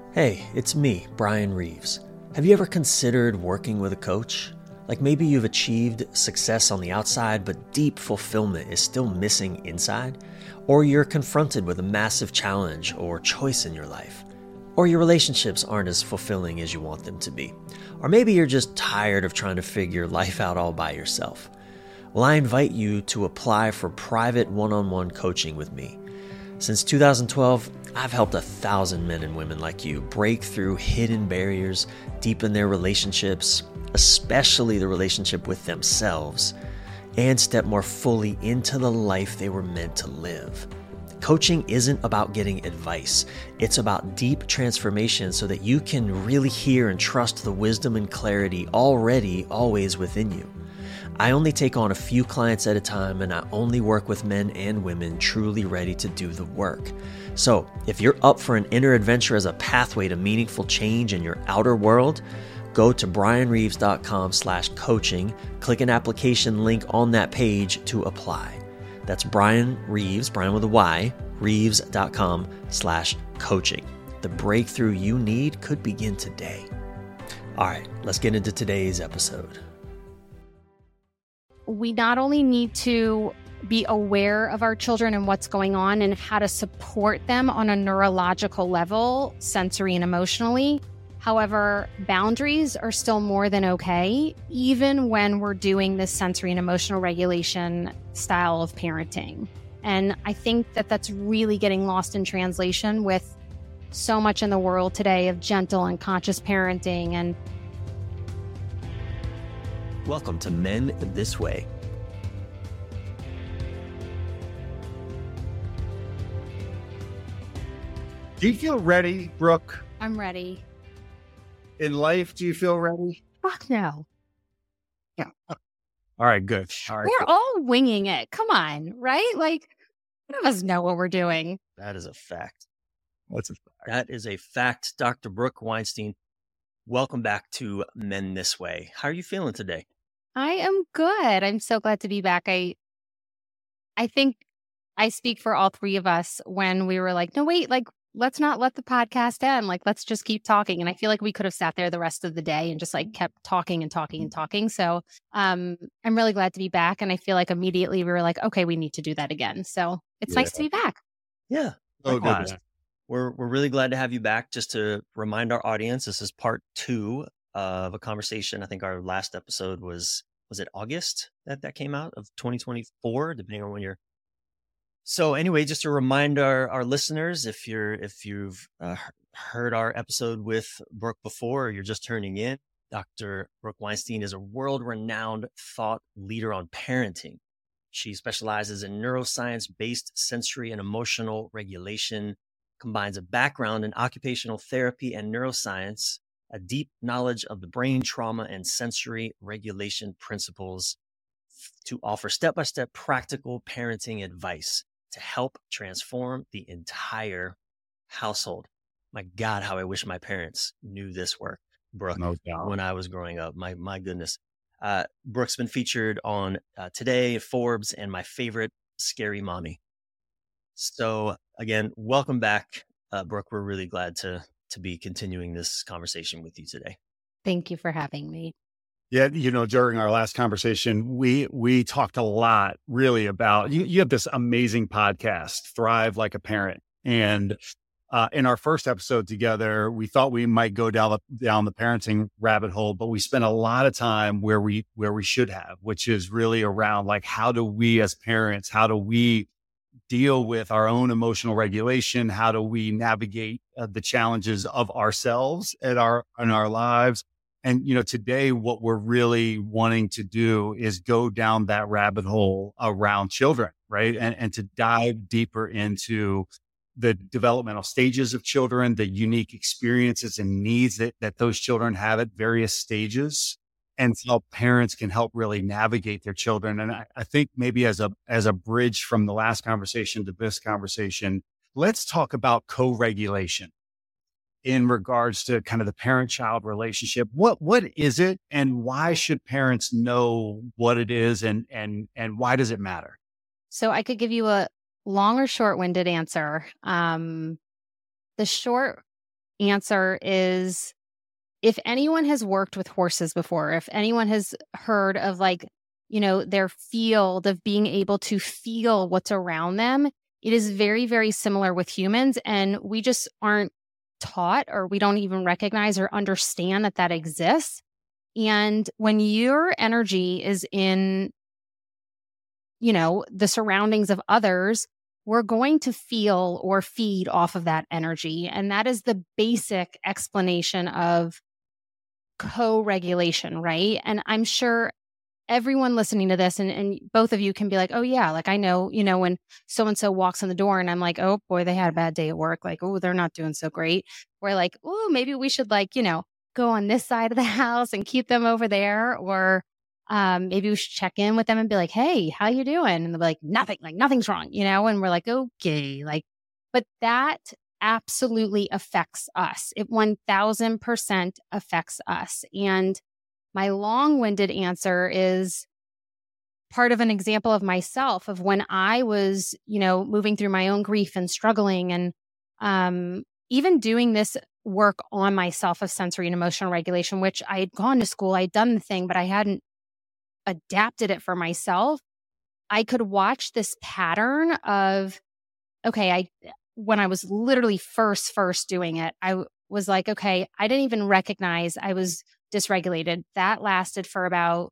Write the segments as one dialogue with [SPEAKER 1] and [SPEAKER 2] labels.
[SPEAKER 1] Hey, it's me, Brian Reeves. Have you ever considered working with a coach? Like maybe you've achieved success on the outside, but deep fulfillment is still missing inside? Or you're confronted with a massive challenge or choice in your life? Or your relationships aren't as fulfilling as you want them to be? Or maybe you're just tired of trying to figure life out all by yourself? Well, I invite you to apply for private one-on-one coaching with me. Since 2012, I've helped 1,000 men and women like you break through hidden barriers, deepen their relationships, especially the relationship with themselves, and step more fully into the life they were meant to live. Coaching isn't about getting advice. It's about deep transformation so that you can really hear and trust the wisdom and clarity already always within you. I only take on a few clients at a time, and I only work with men and women truly ready to do the work. So if you're up for an inner adventure as a pathway to meaningful change in your outer world, go to brianreeves.com/coaching, click an application link on that page to apply. That's Brian Reeves, Brian with a Y, reeves.com/coaching. The breakthrough you need could begin today. All right, let's get into today's episode.
[SPEAKER 2] We not only need to be aware of our children and what's going on and how to support them on a neurological level, sensory and emotionally. However, boundaries are still more than okay, even when we're doing this sensory and emotional regulation style of parenting. And I think that that's really getting lost in translation with so much in the world today of gentle and conscious parenting. And
[SPEAKER 1] Welcome to Men This Way.
[SPEAKER 3] Do you feel ready, Brooke?
[SPEAKER 2] I'm ready.
[SPEAKER 3] In life, do you feel ready?
[SPEAKER 2] Fuck no.
[SPEAKER 3] Yeah. All right, good. All right,
[SPEAKER 2] We're all winging it. Come on, right? Like, none of us know what we're doing.
[SPEAKER 1] That is a fact.
[SPEAKER 3] What's a fact?
[SPEAKER 1] That is a fact. Dr. Brooke Weinstein, welcome back to Men This Way. How are you feeling today?
[SPEAKER 2] I am good. I'm so glad to be back. I think I speak for all three of us when we were like, no, wait, like, let's not let the podcast end. Like, let's just keep talking. And I feel like we could have sat there the rest of the day and just like kept talking and talking and talking. So I'm really glad to be back. And I feel like immediately we were like, okay, we need to do that again. So it's nice to be back.
[SPEAKER 1] Yeah.
[SPEAKER 3] Oh, good.
[SPEAKER 1] Likewise. We're really glad to have you back. Just to remind our audience, this is part 2 of a conversation. I think our last episode was it August that came out of 2024, depending on when you're. So anyway, just to remind our listeners, if you've heard our episode with Brooke before, or you're just turning in, Dr. Brooke Weinstein is a world-renowned thought leader on parenting. She specializes in neuroscience-based sensory and emotional regulation, combines a background in occupational therapy and neuroscience, a deep knowledge of the brain, trauma, and sensory regulation principles to offer step-by-step practical parenting advice to help transform the entire household. My God, how I wish my parents knew this work, Brooke,
[SPEAKER 3] No doubt.
[SPEAKER 1] when I was growing up. My goodness. Brooke's been featured on Today, Forbes, and my favorite, Scary Mommy. So again, welcome back, Brooke. We're really glad to be continuing this conversation with you today.
[SPEAKER 2] Thank you for having me.
[SPEAKER 3] Yeah, during our last conversation, we talked a lot really about you have this amazing podcast, Thrive Like a Parent. And in our first episode together, we thought we might go down the parenting rabbit hole, but we spent a lot of time where we should have, which is really around like, how do we as parents, how do we deal with our own emotional regulation? How do we navigate the challenges of ourselves in our lives? And, today what we're really wanting to do is go down that rabbit hole around children, right? And to dive deeper into the developmental stages of children, the unique experiences and needs that those children have at various stages, and how parents can help really navigate their children. And I think maybe as a bridge from the last conversation to this conversation, let's talk about co-regulation in regards to kind of the parent-child relationship. What is it, and why should parents know what it is, and why does it matter?
[SPEAKER 2] So I could give you a long or short-winded answer. The short answer is, if anyone has worked with horses before, if anyone has heard of like, their field of being able to feel what's around them, it is very, very similar with humans. And we just aren't taught, or we don't even recognize or understand that that exists. And when your energy is in, the surroundings of others, we're going to feel or feed off of that energy. And that is the basic explanation of co-regulation, right? And I'm sure everyone listening to this and both of you can be like, oh yeah, like I know, when so-and-so walks in the door and I'm like, oh boy, they had a bad day at work. Like, oh, they're not doing so great. We're like, oh, maybe we should like, go on this side of the house and keep them over there. Or maybe we should check in with them and be like, hey, how you doing? And they'll be like, nothing, like nothing's wrong, and we're like, okay, like, but that absolutely affects us. It 1000% affects us. And my long-winded answer is part of an example of myself of when I was, moving through my own grief and struggling, and even doing this work on myself of sensory and emotional regulation, which I had gone to school, I had done the thing, but I hadn't adapted it for myself. I could watch this pattern of, okay, when I was literally first doing it, I was like, okay, I didn't even recognize I was dysregulated. That lasted for about,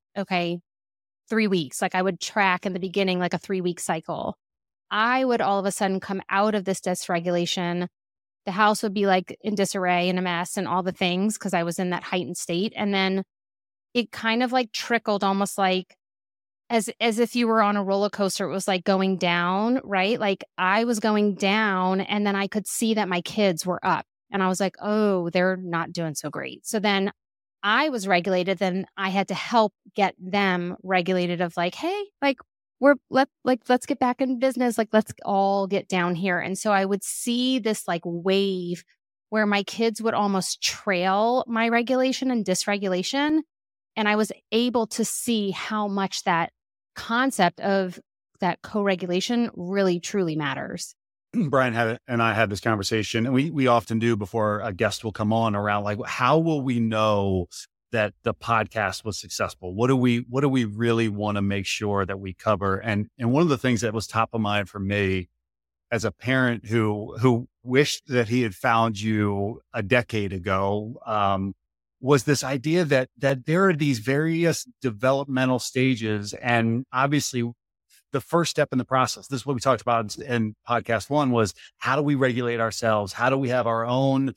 [SPEAKER 2] 3 weeks. Like I would track in the beginning, like a 3-week cycle. I would all of a sudden come out of this dysregulation. The house would be like in disarray and a mess and all the things because I was in that heightened state. And then it kind of like trickled almost like as if you were on a roller coaster. It was like going down, right? Like I was going down and then I could see that my kids were up and I was like, oh, they're not doing so great. So then I was regulated. Then I had to help get them regulated of like, hey, like let's get back in business. Like, let's all get down here. And so I would see this like wave where my kids would almost trail my regulation and dysregulation. And I was able to see how much that concept of that co-regulation really, truly matters.
[SPEAKER 3] Brian and I had this conversation, and we often do before a guest will come on, around like, how will we know that the podcast was successful? What do we really want to make sure that we cover? And one of the things that was top of mind for me as a parent who wished that he had found you a decade ago, was this idea that there are these various developmental stages, and obviously the first step in the process, this is what we talked about in podcast 1, was how do we regulate ourselves? How do we have our own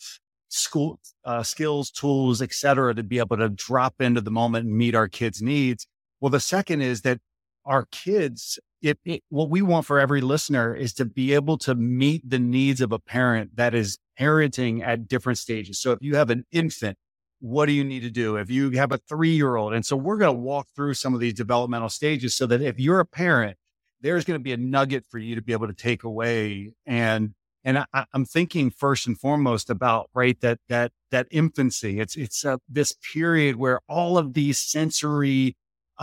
[SPEAKER 3] skills, tools, et cetera, to be able to drop into the moment and meet our kids' needs? Well, the second is that our kids, what we want for every listener is to be able to meet the needs of a parent that is parenting at different stages. So if you have an infant, what do you need to do? If you have a 3-year-old, and so we're going to walk through some of these developmental stages so that if you're a parent, there's going to be a nugget for you to be able to take away. And I'm thinking first and foremost about, right, that infancy. It's this period where all of these sensory,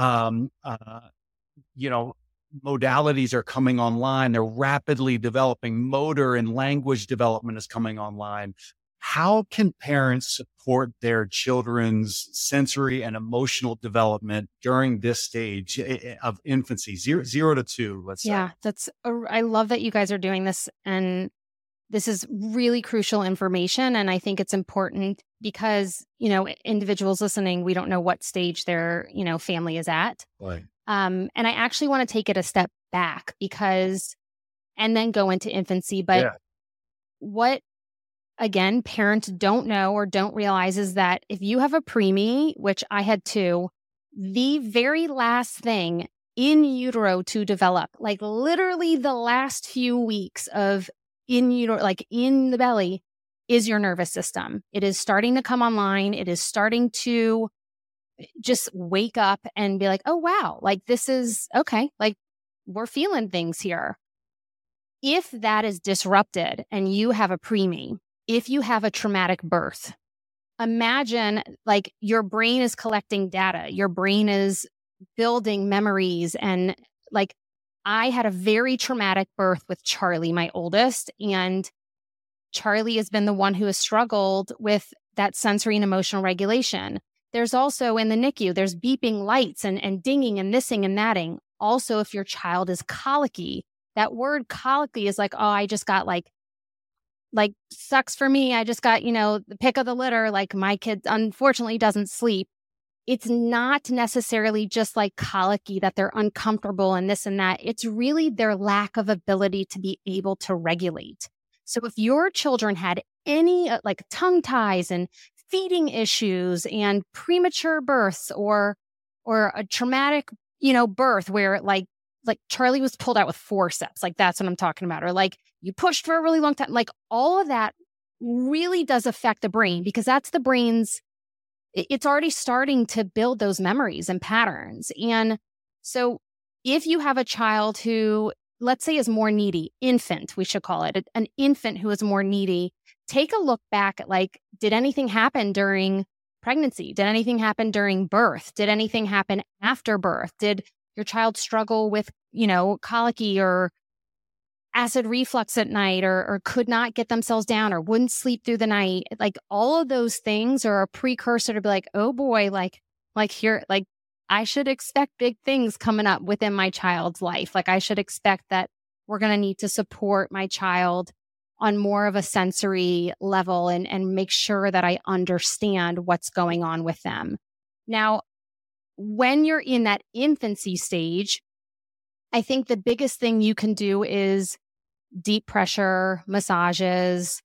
[SPEAKER 3] modalities are coming online. They're rapidly developing. Motor and language development is coming online. How can parents support their children's sensory and emotional development during this stage of infancy, 0 to 2, let's say?
[SPEAKER 2] Yeah, I love that you guys are doing this. And this is really crucial information. And I think it's important because, individuals listening, we don't know what stage their, family is at.
[SPEAKER 3] Right.
[SPEAKER 2] And I actually want to take it a step back and then go into infancy. But what, again, parents don't know or don't realize is that if you have a preemie, which I had too, the very last thing in utero to develop, like literally the last few weeks of in utero, like in the belly, is your nervous system. It is starting to come online. It is starting to just wake up and be like, oh, wow, like this is okay. Like we're feeling things here. If that is disrupted and you have a preemie, if you have a traumatic birth, imagine like your brain is collecting data, your brain is building memories. And like I had a very traumatic birth with Charlie, my oldest, and Charlie has been the one who has struggled with that sensory and emotional regulation. There's also in the NICU, there's beeping lights and dinging and thising and thatting. Also, if your child is colicky, that word colicky is like, oh, I just got like sucks for me. I just got, the pick of the litter. Like my kid unfortunately doesn't sleep. It's not necessarily just like colicky that they're uncomfortable and this and that. It's really their lack of ability to be able to regulate. So if your children had any like tongue ties and feeding issues and premature births or a traumatic, birth where like Charlie was pulled out with forceps, like that's what I'm talking about. Or like you pushed for a really long time, like all of that really does affect the brain because that's the brain's, it's already starting to build those memories and patterns. And so if you have a child who, let's say, is more needy, infant, we should call it, an infant who is more needy, take a look back at like, did anything happen during pregnancy? Did anything happen during birth? Did anything happen after birth? Did your child struggle with, colicky or acid reflux at night or could not get themselves down or wouldn't sleep through the night? Like all of those things are a precursor to be like, oh boy, like here, like I should expect big things coming up within my child's life. Like I should expect that we're going to need to support my child on more of a sensory level and make sure that I understand what's going on with them. Now, when you're in that infancy stage, I think the biggest thing you can do is deep pressure massages,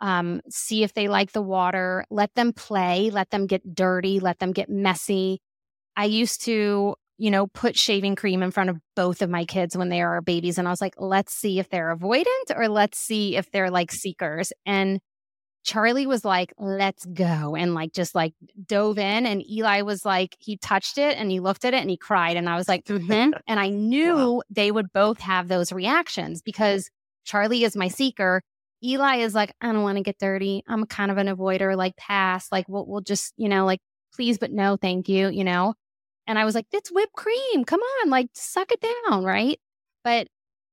[SPEAKER 2] see if they like the water, let them play, let them get dirty, let them get messy. I used to, put shaving cream in front of both of my kids when they are babies. And I was like, let's see if they're avoidant or let's see if they're like seekers. And Charlie was like, let's go. And like, just like dove in. And Eli was like, he touched it and he looked at it and he cried. And I was like, and I knew they would both have those reactions because Charlie is my seeker. Eli is like, I don't want to get dirty. I'm kind of an avoider, like pass, like we'll just, like, please, but no, thank you, And I was like, it's whipped cream. Come on, like suck it down. Right. But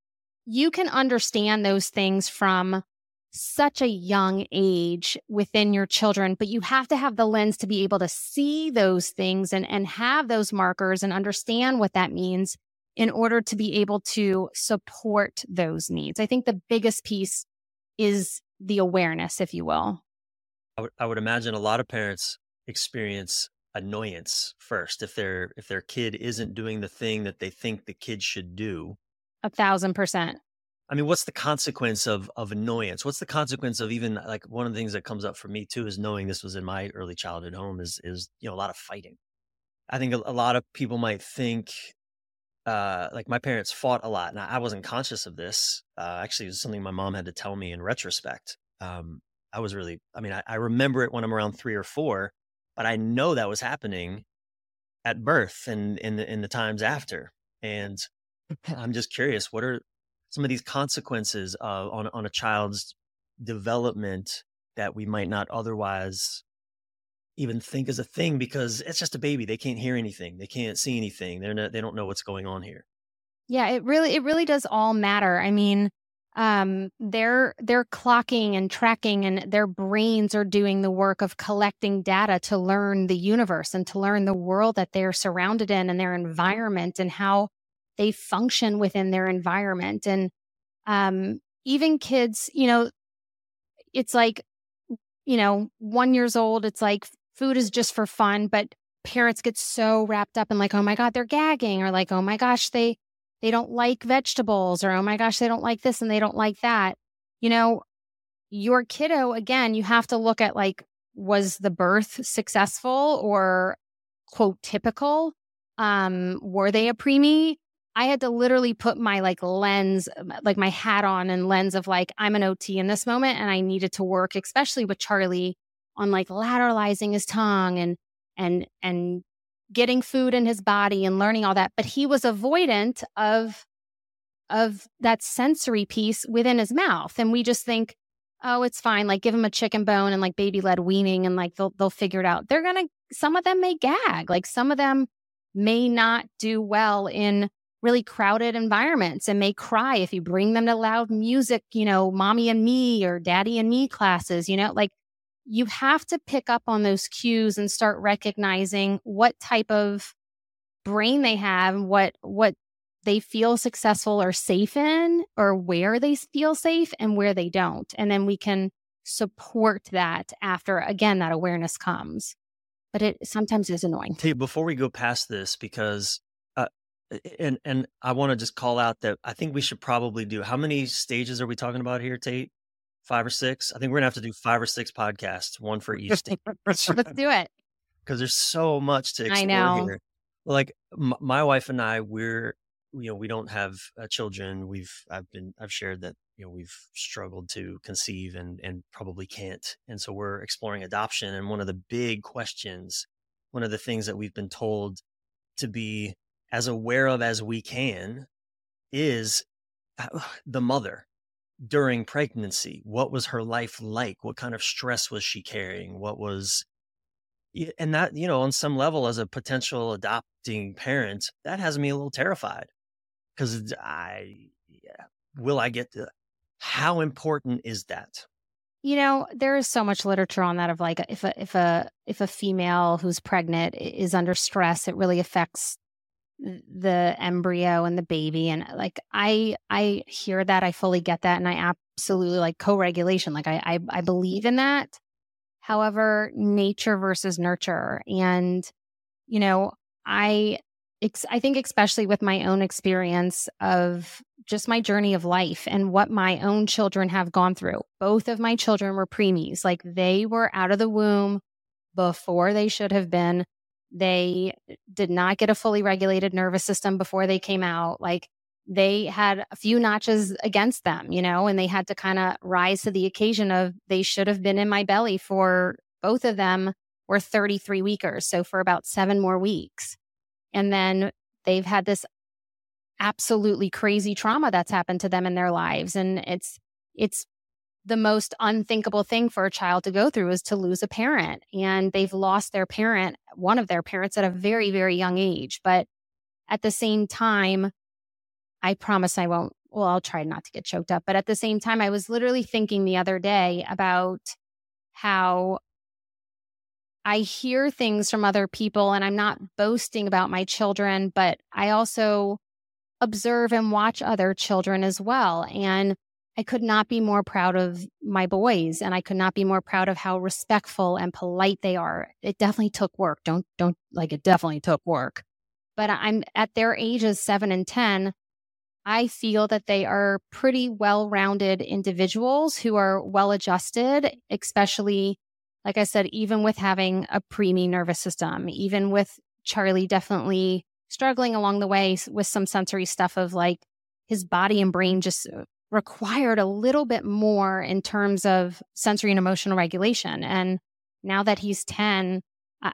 [SPEAKER 2] you can understand those things from such a young age within your children, but you have to have the lens to be able to see those things and have those markers and understand what that means in order to be able to support those needs. I think the biggest piece is the awareness, if you will.
[SPEAKER 1] I would imagine a lot of parents experience annoyance first if their kid isn't doing the thing that they think the kid should do.
[SPEAKER 2] 1,000%.
[SPEAKER 1] I mean, what's the consequence of annoyance? What's the consequence of even like one of the things that comes up for me too is knowing this was in my early childhood home is a lot of fighting. I think a lot of people might think like my parents fought a lot, and I wasn't conscious of this. Actually, it was something my mom had to tell me in retrospect. I remember it when I'm around 3 or 4, but I know that was happening at birth and in the times after. And I'm just curious, what are some of these consequences on a child's development that we might not otherwise even think is a thing because it's just a baby. They can't hear anything. They can't see anything. They don't know what's going on here.
[SPEAKER 2] Yeah, it really does all matter. I mean, they're clocking and tracking and their brains are doing the work of collecting data to learn the universe and to learn the world that they're surrounded in and their environment and how they function within their environment. And even kids, it's like, 1 year old, it's like food is just for fun, but parents get so wrapped up in like, oh my God, they're gagging, or like, oh my gosh, they don't like vegetables, or oh my gosh, they don't like this and they don't like that. Your kiddo, again, you have to look at like, was the birth successful or quote typical? Were they a preemie? I had to literally put my like lens, like my hat on and lens of like, I'm an OT in this moment. And I needed to work, especially with Charlie, on like lateralizing his tongue and getting food in his body and learning all that. But he was avoidant of that sensory piece within his mouth. And we just think, oh, it's fine. Like give him a chicken bone and like baby led weaning and like they'll figure it out. Some of them may gag. Like some of them may not do well in really crowded environments and may cry if you bring them to loud music, mommy and me or daddy and me classes, like you have to pick up on those cues and start recognizing what type of brain they have and what they feel successful or safe in, or where they feel safe and where they don't. And then we can support that after, again, that awareness comes. But it sometimes is annoying.
[SPEAKER 1] Hey, before we go past this, because and I want to just call out that I think we should probably do, how many stages are we talking about here, Tate? 5 or 6? I think we're gonna have to do 5 or 6 podcasts, one for each stage.
[SPEAKER 2] Let's do it.
[SPEAKER 1] Because there's so much to
[SPEAKER 2] I
[SPEAKER 1] explore
[SPEAKER 2] know.
[SPEAKER 1] here. Like my wife and I, we don't have children. I've shared that, we've struggled to conceive and probably can't. And so we're exploring adoption. And one of the big questions, one of the things that we've been told to be as aware of as we can is the mother during pregnancy. What was her life like? What kind of stress was she carrying? And that, on some level, as a potential adopting parent, that has me a little terrified, because will I get to, how important is that?
[SPEAKER 2] There is so much literature on that of like, if a female who's pregnant is under stress, it really affects the embryo and the baby. And like, I hear that, I fully get that. And I absolutely like co-regulation. Like I believe in that. However, nature versus nurture. And, I think especially with my own experience of just my journey of life and what my own children have gone through. Both of my children were preemies. Like they were out of the womb before they should have been. They did not get a fully regulated nervous system before they came out. Like they had a few notches against them, and they had to kind of rise to the occasion of, they should have been in my belly for, both of them were 33 weekers. So for about 7 more weeks. And then they've had this absolutely crazy trauma that's happened to them in their lives. And it's the most unthinkable thing for a child to go through, is to lose a parent. And they've lost their parent, one of their parents, at a very, very young age. But at the same time, I promise I won't, well, I'll try not to get choked up. But at the same time, I was literally thinking the other day about how I hear things from other people, and I'm not boasting about my children, but I also observe and watch other children as well. And I could not be more proud of my boys, and I could not be more proud of how respectful and polite they are. It definitely took work. Don't like, it definitely took work. But I'm at their ages 7 and 10. I feel that they are pretty well-rounded individuals who are well-adjusted, especially, like I said, even with having a preemie nervous system, even with Charlie definitely struggling along the way with some sensory stuff of like his body and brain just required a little bit more in terms of sensory and emotional regulation. And now that he's 10,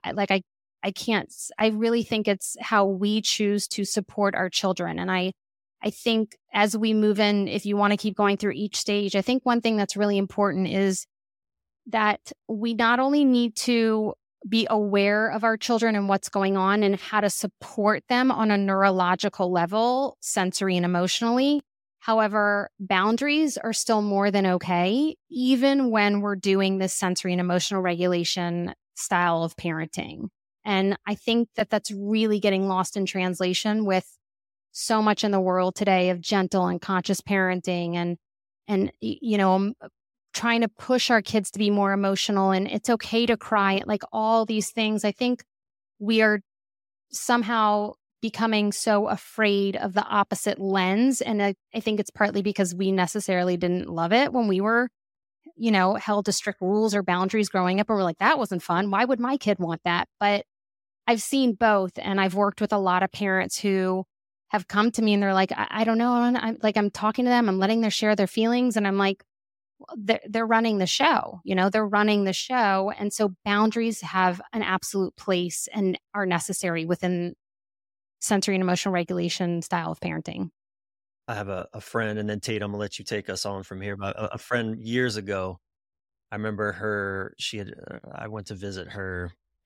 [SPEAKER 2] I can't, I really think it's how we choose to support our children. And I think as we move in, if you want to keep going through each stage, I think one thing that's really important is that we not only need to be aware of our children and what's going on and how to support them on a neurological level, sensory and emotionally. However, boundaries are still more than okay, even when we're doing this sensory and emotional regulation style of parenting. And I think that that's really getting lost in translation with so much in the world today of gentle and conscious parenting and trying to push our kids to be more emotional, and it's okay to cry, like all these things. I think we are somehow becoming so afraid of the opposite lens. And I think it's partly because we necessarily didn't love it when we were, held to strict rules or boundaries growing up. And we're like, that wasn't fun. Why would my kid want that? But I've seen both. And I've worked with a lot of parents who have come to me and they're like, I don't know. I'm talking to them. I'm letting them share their feelings. And I'm like, they're running the show, they're running the show. And so boundaries have an absolute place and are necessary within sensory and emotional regulation style of parenting.
[SPEAKER 1] I have a friend, and then Tate, I'm gonna let you take us on from here. But a friend years ago, I remember her, I went to visit her,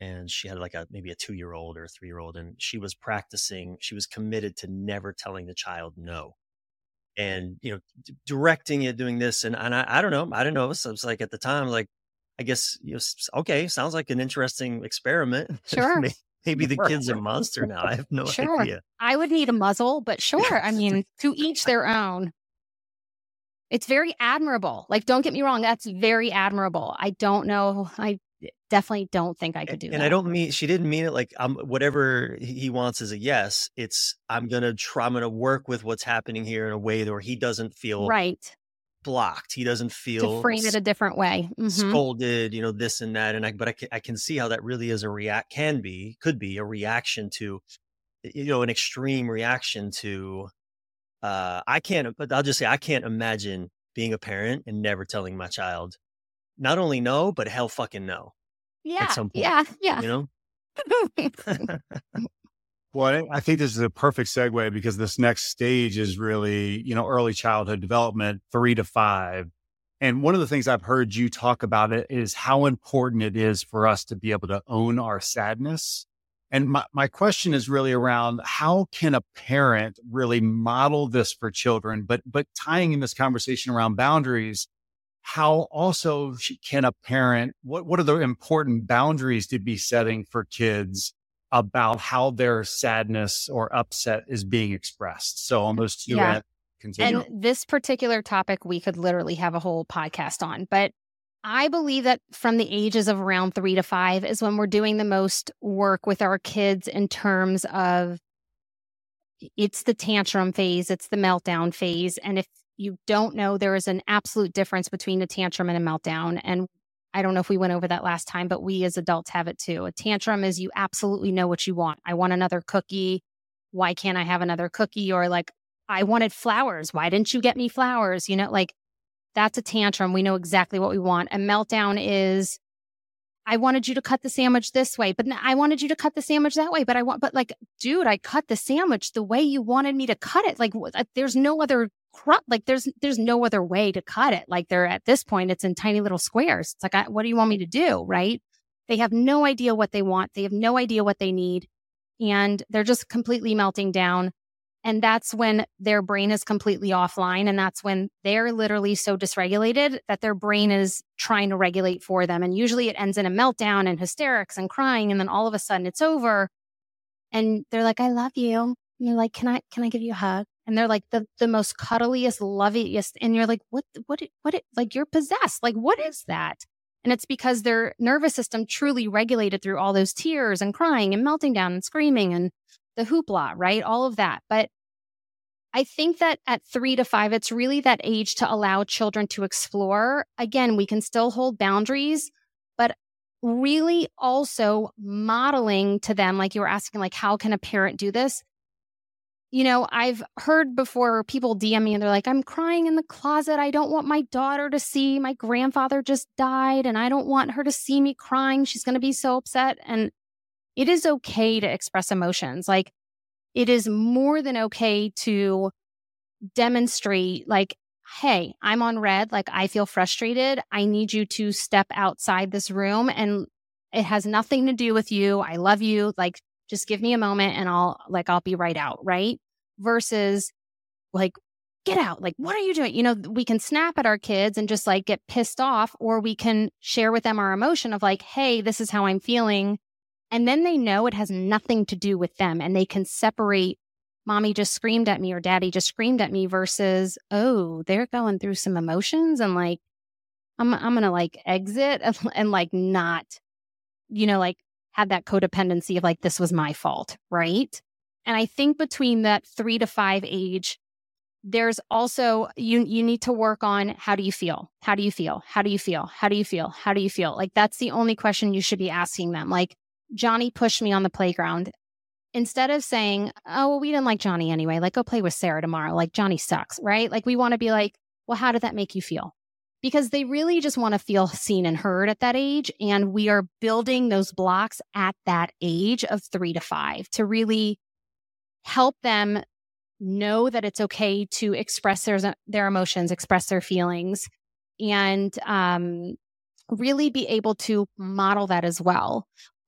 [SPEAKER 1] and she had like maybe a 2-year-old or a 3-year-old, and she was committed to never telling the child no. And, directing it, doing this. And I don't know. I don't know. So it was like, at the time, like, I guess, okay, sounds like an interesting experiment.
[SPEAKER 2] Sure.
[SPEAKER 1] Maybe the kid's a monster now. I have no
[SPEAKER 2] Sure.
[SPEAKER 1] idea.
[SPEAKER 2] I would need a muzzle, but sure. I mean, to each their own. It's very admirable. Like, don't get me wrong. That's very admirable. I don't know. I definitely don't think I could do that.
[SPEAKER 1] And I don't mean, she didn't mean it like, whatever he wants is a yes. It's, I'm going to work with what's happening here in a way where he doesn't feel
[SPEAKER 2] right.
[SPEAKER 1] blocked. He doesn't feel
[SPEAKER 2] to frame it a different way.
[SPEAKER 1] Scolded, but I can see how that really is could be a reaction to, an extreme reaction to, but I'll just say, I can't imagine being a parent and never telling my child, not only no, but hell fucking no.
[SPEAKER 2] Yeah.
[SPEAKER 1] At some point,
[SPEAKER 2] yeah.
[SPEAKER 3] Well, I think this is a perfect segue, because this next stage is really, early childhood development, 3 to 5. And one of the things I've heard you talk about it is how important it is for us to be able to own our sadness. And my question is really around, how can a parent really model this for children, but tying in this conversation around boundaries, how also can a parent, what are the important boundaries to be setting for kids about how their sadness or upset is being expressed? So on those two ends, continue.
[SPEAKER 2] And this particular topic, we could literally have a whole podcast on, but I believe that from the ages of around 3 to 5 is when we're doing the most work with our kids in terms of, it's the tantrum phase, it's the meltdown phase. And if you don't know, there is an absolute difference between a tantrum and a meltdown. And I don't know if we went over that last time, but we as adults have it too. A tantrum is, you absolutely know what you want. I want another cookie. Why can't I have another cookie? Or like, I wanted flowers. Why didn't you get me flowers? Like, that's a tantrum. We know exactly what we want. A meltdown is, I wanted you to cut the sandwich this way, but I wanted you to cut the sandwich that way. But like, dude, I cut the sandwich the way you wanted me to cut it. Like, there's no other there's no other way to cut it. Like, at this point, it's in tiny little squares. It's like, what do you want me to do? Right? They have no idea what they want. They have no idea what they need. And they're just completely melting down. And that's when their brain is completely offline. And that's when they're literally so dysregulated that their brain is trying to regulate for them. And usually it ends in a meltdown and hysterics and crying. And then all of a sudden it's over. And they're like, I love you. And you're like, can I give you a hug? And they're like the most cuddliest, loveliest. And you're like, what, like, you're possessed. Like, what is that? And it's because their nervous system truly regulated through all those tears and crying and melting down and screaming and the hoopla, right? All of that. But I think that at 3 to 5, it's really that age to allow children to explore. Again, we can still hold boundaries, but really also modeling to them, like you were asking, like, how can a parent do this? I've heard before people DM me and they're like, I'm crying in the closet. I don't want my daughter to see. My grandfather just died and I don't want her to see me crying. She's going to be so upset. And it is okay to express emotions. Like, it is more than okay to demonstrate, like, hey, I'm on red. Like, I feel frustrated. I need you to step outside this room, and it has nothing to do with you. I love you. Like, just give me a moment and I'll be right out. Right. Versus like, get out. Like, what are you doing? We can snap at our kids and just like get pissed off, or we can share with them our emotion of like, hey, this is how I'm feeling. And then they know it has nothing to do with them, and they can separate, mommy just screamed at me or daddy just screamed at me, versus, oh, they're going through some emotions, and like, I'm going to like exit and like not, like have that codependency of like, this was my fault. Right. And I think between that 3 to 5 age, there's also, you need to work on, how do you feel? How do you feel? How do you feel? How do you feel? How do you feel? Like, that's the only question you should be asking them. Like, Johnny pushed me on the playground. Instead of saying, oh, well, we didn't like Johnny anyway, like, go play with Sarah tomorrow. Like, Johnny sucks, right? Like, we want to be like, well, how did that make you feel? Because they really just want to feel seen and heard at that age. And we are building those blocks at that age of 3 to 5 to really help them know that it's okay to express their emotions, express their feelings, and really be able to model that as well.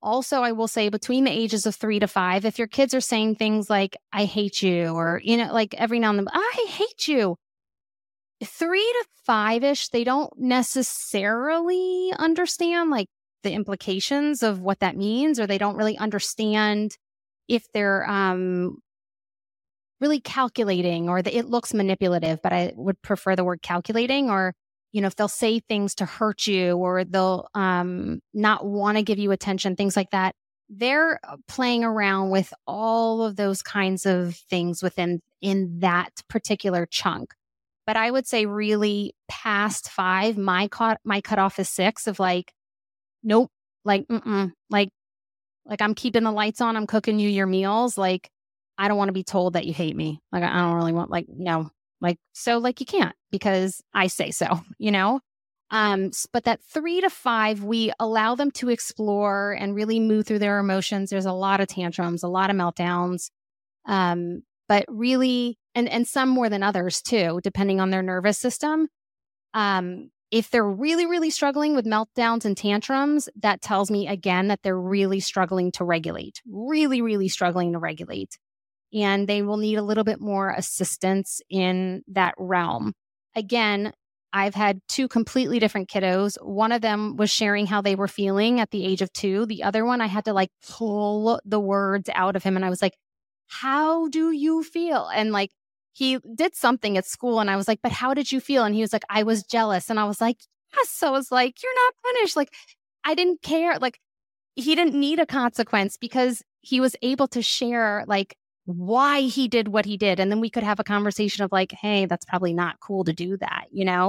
[SPEAKER 2] Also, I will say between the ages of 3 to 5, if your kids are saying things like, I hate you, or, like every now and then, I hate you. 3 to 5-ish, they don't necessarily understand like the implications of what that means, or they don't really understand if they're really calculating, or it looks manipulative, but I would prefer the word calculating, or if they'll say things to hurt you, or they'll not want to give you attention, things like that. They're playing around with all of those kinds of things in that particular chunk. But I would say really past 5, my cutoff is 6 of like, nope, like, like I'm keeping the lights on, I'm cooking you your meals. Like, I don't want to be told that you hate me. Like, I don't really want, like, no, like, so like you can't because I say so, but that 3 to 5, we allow them to explore and really move through their emotions. There's a lot of tantrums, a lot of meltdowns. But really, and some more than others too, depending on their nervous system. If they're really, really struggling with meltdowns and tantrums, that tells me again that they're really struggling to regulate, really, really struggling to regulate. And they will need a little bit more assistance in that realm. Again, I've had 2 completely different kiddos. One of them was sharing how they were feeling at the age of 2. The other one, I had to like pull the words out of him. And I was like, how do you feel? And like, he did something at school and I was like, but how did you feel? And he was like, I was jealous. And I was like, yes. So I was like, you're not punished. Like, I didn't care. Like, he didn't need a consequence because he was able to share like why he did what he did. And then we could have a conversation of like, hey, that's probably not cool to do that,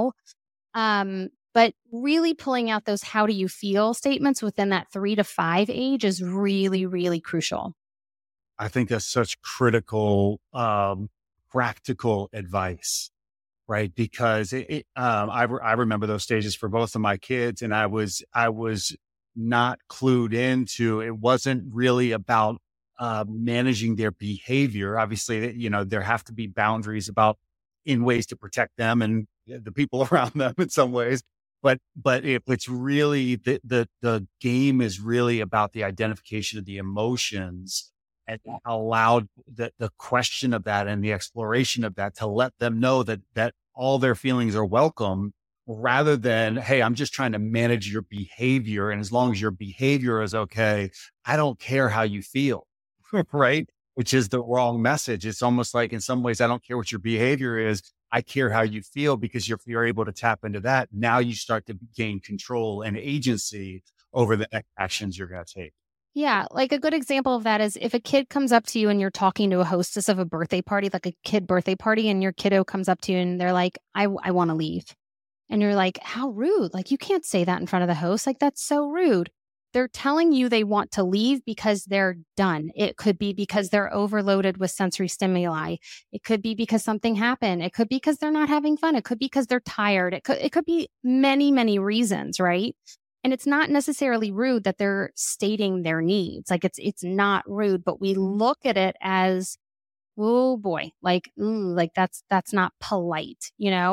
[SPEAKER 2] But really pulling out those how do you feel statements within that 3 to 5 age is really, really crucial.
[SPEAKER 3] I think that's such critical, practical advice, right? Because I remember those stages for both of my kids, and I was not clued into. It wasn't really about managing their behavior. Obviously, there have to be boundaries in ways to protect them and the people around them in some ways. But if it's really the game is really about the identification of the emotions, and allowed the question of that and the exploration of that to let them know that all their feelings are welcome, rather than, hey, I'm just trying to manage your behavior. And as long as your behavior is okay, I don't care how you feel, right? Which is the wrong message. It's almost like in some ways, I don't care what your behavior is. I care how you feel, because if you're able to tap into that, now you start to gain control and agency over the actions you're going to take.
[SPEAKER 2] Yeah, like a good example of that is if a kid comes up to you and you're talking to a hostess of a birthday party, like a kid birthday party, and your kiddo comes up to you and they're like, I want to leave. And you're like, how rude. Like, you can't say that in front of the host. Like, that's so rude. They're telling you they want to leave because they're done. It could be because they're overloaded with sensory stimuli. It could be because something happened. It could be because they're not having fun. It could be because they're tired. It could be many, many reasons, right? And it's not necessarily rude that they're stating their needs. Like, it's not rude, but we look at it as, oh boy, like that's not polite,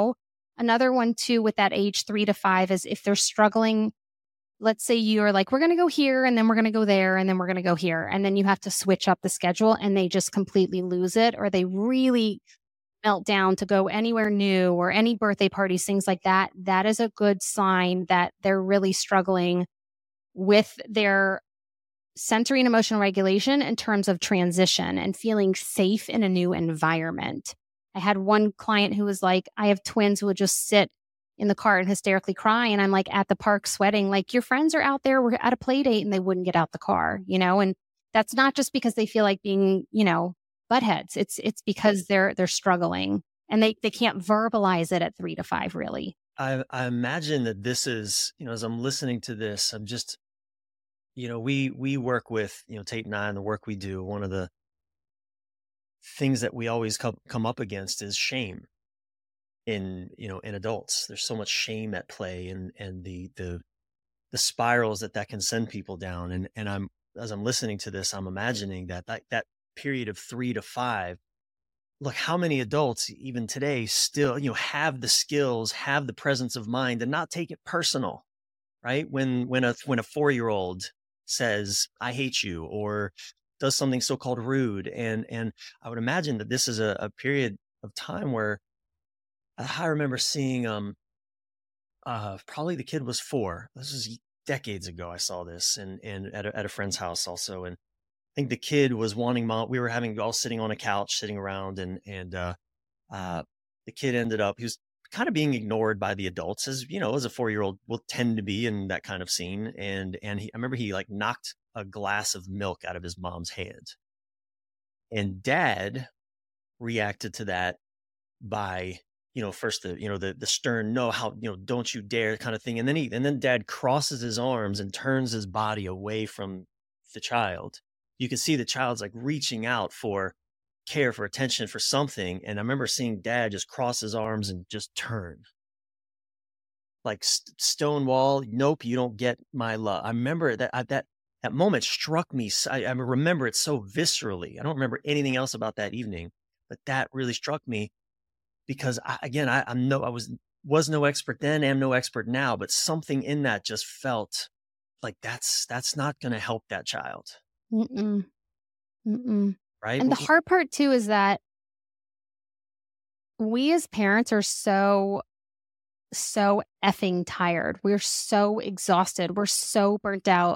[SPEAKER 2] Another one too with that age 3 to 5 is if they're struggling. Let's say you're like, we're going to go here and then we're going to go there and then we're going to go here. And then you have to switch up the schedule and they just completely lose it, or they really melt down to go anywhere new or any birthday parties, things like that. That is a good sign that they're really struggling with their sensory and emotional regulation in terms of transition and feeling safe in a new environment. I had one client who was like, I have twins who would just sit in the car and hysterically cry. And I'm like at the park sweating, like, your friends are out there, we're at a play date, and they wouldn't get out the car, and that's not just because they feel like being, buttheads. It's because they're struggling and they can't verbalize it at 3 to 5, really.
[SPEAKER 1] I imagine that this is, as I'm listening to this, I'm just, we work with, Tate and I, and the work we do, one of the things that we always come up against is shame in adults. There's so much shame at play, and the spirals that can send people down. And as I'm listening to this, I'm imagining that period of 3 to 5. Look, how many adults even today still, have the skills, have the presence of mind, and not take it personal, right? When a 4-year-old says, I hate you, or does something so-called rude. And I would imagine that this is a period of time where I remember seeing, probably the kid was 4. This is decades ago. I saw this and at a friend's house also. And I think the kid was wanting mom. We were all sitting on a couch, sitting around, and the kid ended up, he was kind of being ignored by the adults, as you know, as a 4-year-old will tend to be in that kind of scene. I remember he like knocked a glass of milk out of his mom's hand, and dad reacted to that by, first the stern, no, how, don't you dare kind of thing. And then dad crosses his arms and turns his body away from the child. You can see the child's like reaching out for care, for attention, for something. And I remember seeing dad just cross his arms and just turn like stone wall. Nope, you don't get my love. I remember that moment struck me. I remember it so viscerally. I don't remember anything else about that evening, but that really struck me because I was no expert then, am no expert now, but something in that just felt like that's not going to help that child.
[SPEAKER 2] Mm-mm. Mm-mm.
[SPEAKER 1] Right.
[SPEAKER 2] And the hard part too is that we as parents are so effing tired. We're so exhausted. We're so burnt out.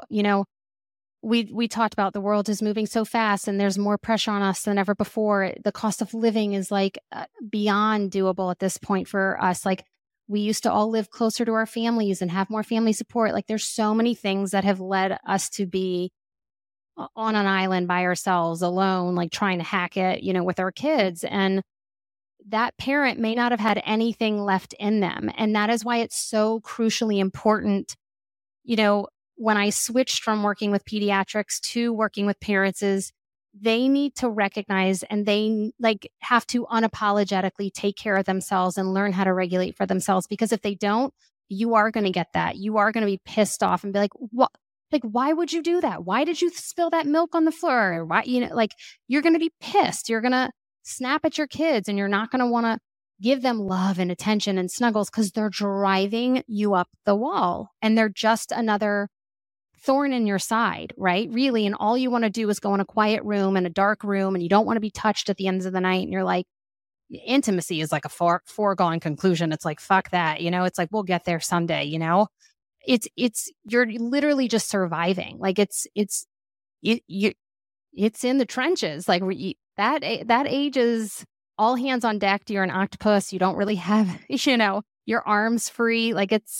[SPEAKER 2] We talked about the world is moving so fast and there's more pressure on us than ever before. The cost of living is like beyond doable at this point for us. Like we used to all live closer to our families and have more family support. Like there's so many things that have led us to be on an island by ourselves alone, like trying to hack it, with our kids. And that parent may not have had anything left in them. And that is why it's so crucially important. When I switched from working with pediatrics to working with parents, is they need to recognize and they have to unapologetically take care of themselves and learn how to regulate for themselves. Because if they don't, you are going to get that. You are going to be pissed off and be like, what? Like, why would you do that? Why did you spill that milk on the floor? Why, you're going to be pissed. You're going to snap at your kids and you're not going to want to give them love and attention and snuggles because they're driving you up the wall and they're just another thorn in your side, right? Really. And all you want to do is go in a quiet room and a dark room and you don't want to be touched at the ends of the night. And you're like, intimacy is like a foregone conclusion. It's like, fuck that. It's like, we'll get there someday, It's you're literally just surviving. Like it's in the trenches. Like that age is all hands on deck. You're an octopus. You don't really have, your arms free. Like it's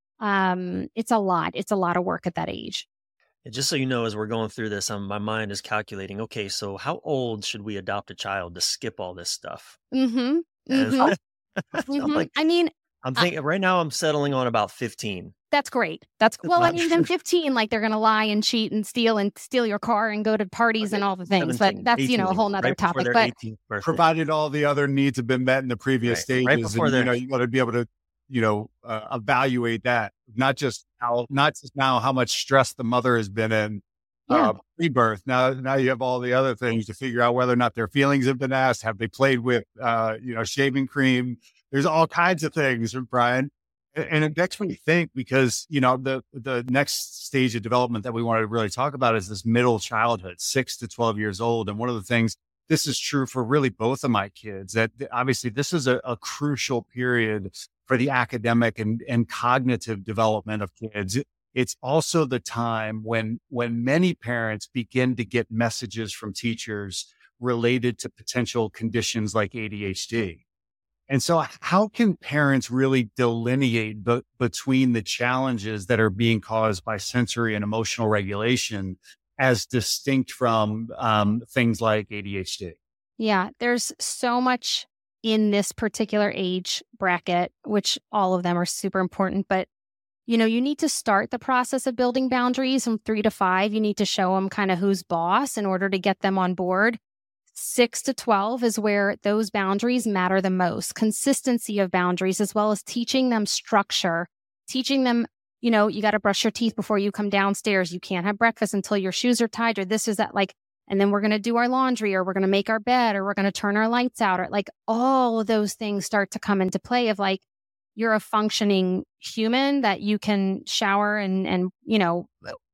[SPEAKER 2] a lot. It's a lot of work at that age.
[SPEAKER 1] And just so you know, as we're going through this, my mind is calculating, okay, so how old should we adopt a child to skip all this stuff?
[SPEAKER 2] Mm-hmm. Mm-hmm.
[SPEAKER 1] I'm thinking right now I'm settling on about 15.
[SPEAKER 2] That's great. Then 15, like they're going to lie and cheat and steal your car and go to parties and all the things. 17, but that's, 18, a whole nother topic. But
[SPEAKER 3] provided all the other needs have been met in the previous stages, and you got to be able to, evaluate that, not just now how much stress the mother has been in pre-birth. Now you have all the other things to figure out whether or not their feelings have been asked. Have they played with, shaving cream? There's all kinds of things, Brian. And it makes me think because, the next stage of development that we wanted to really talk about is this middle childhood, 6 to 12 years old. And one of the things, this is true for really both of my kids, that obviously this is a crucial period for the academic and cognitive development of kids. It's also the time when many parents begin to get messages from teachers related to potential conditions like ADHD. And so how can parents really delineate between the challenges that are being caused by sensory and emotional regulation as distinct from things like ADHD?
[SPEAKER 2] Yeah, there's so much in this particular age bracket, which all of them are super important. But, you need to start the process of building boundaries from 3 to 5. You need to show them kind of who's boss in order to get them on board. 6 to 12 is where those boundaries matter the most. Consistency of boundaries, as well as teaching them structure, teaching them, you got to brush your teeth before you come downstairs. You can't have breakfast until your shoes are tied, or this is that, and then we're going to do our laundry, or we're going to make our bed, or we're going to turn our lights out, or all of those things start to come into play of you're a functioning human that you can shower and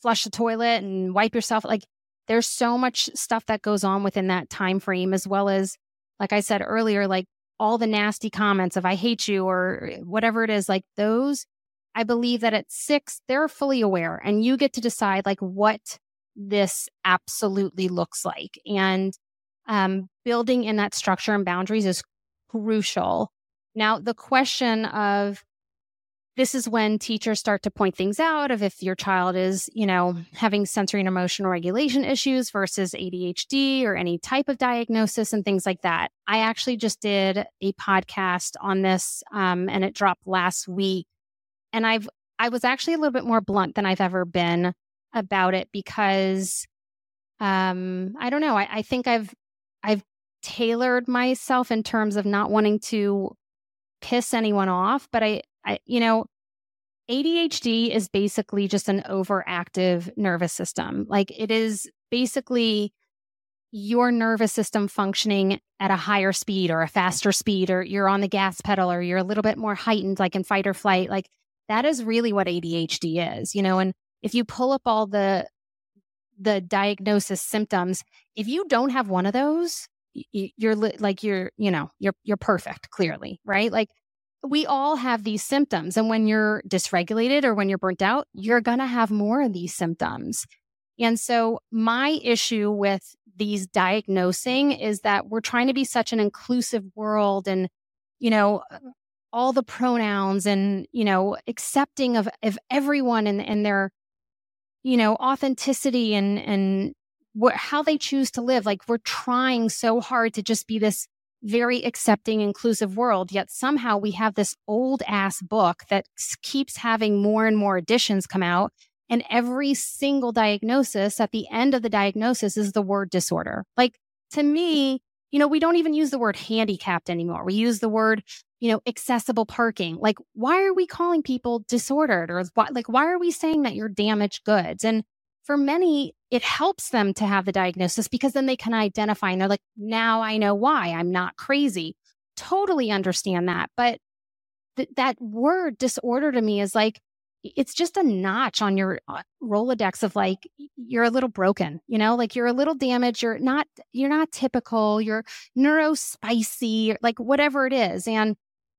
[SPEAKER 2] flush the toilet and wipe yourself. Like there's so much stuff that goes on within that time frame, as well as, like I said earlier, like all the nasty comments of I hate you or whatever it is, like those, I believe that at 6, they're fully aware and you get to decide like what this absolutely looks like. And building in that structure and boundaries is crucial. Now, the question of this is when teachers start to point things out of if your child is, having sensory and emotional regulation issues versus ADHD or any type of diagnosis and things like that. I actually just did a podcast on this and it dropped last week. And I was actually a little bit more blunt than I've ever been about it because I don't know. I think I've tailored myself in terms of not wanting to piss anyone off, but I ADHD is basically just an overactive nervous system. Like it is basically your nervous system functioning at a higher speed or a faster speed, or you're on the gas pedal, or you're a little bit more heightened, like in fight or flight. Like that is really what ADHD is, and if you pull up all the diagnosis symptoms, if you don't have one of those, you're perfect, clearly, right? Like we all have these symptoms. And when you're dysregulated or when you're burnt out, you're going to have more of these symptoms. And so my issue with these diagnosing is that we're trying to be such an inclusive world and, all the pronouns and, accepting of everyone and their, authenticity and how they choose to live. Like we're trying so hard to just be this very accepting, inclusive world. Yet somehow we have this old ass book that keeps having more and more editions come out. And every single diagnosis, at the end of the diagnosis, is the word disorder. Like to me, we don't even use the word handicapped anymore. We use the word, accessible parking. Like, why are we calling people disordered? Or why are we saying that you're damaged goods? And for many, it helps them to have the diagnosis because then they can identify and they're like, now I know why I'm not crazy. Totally understand that. But that word disorder to me is like, it's just a notch on your Rolodex of like, you're a little broken, like you're a little damaged. You're not typical, you're neurospicy, like whatever it is. And,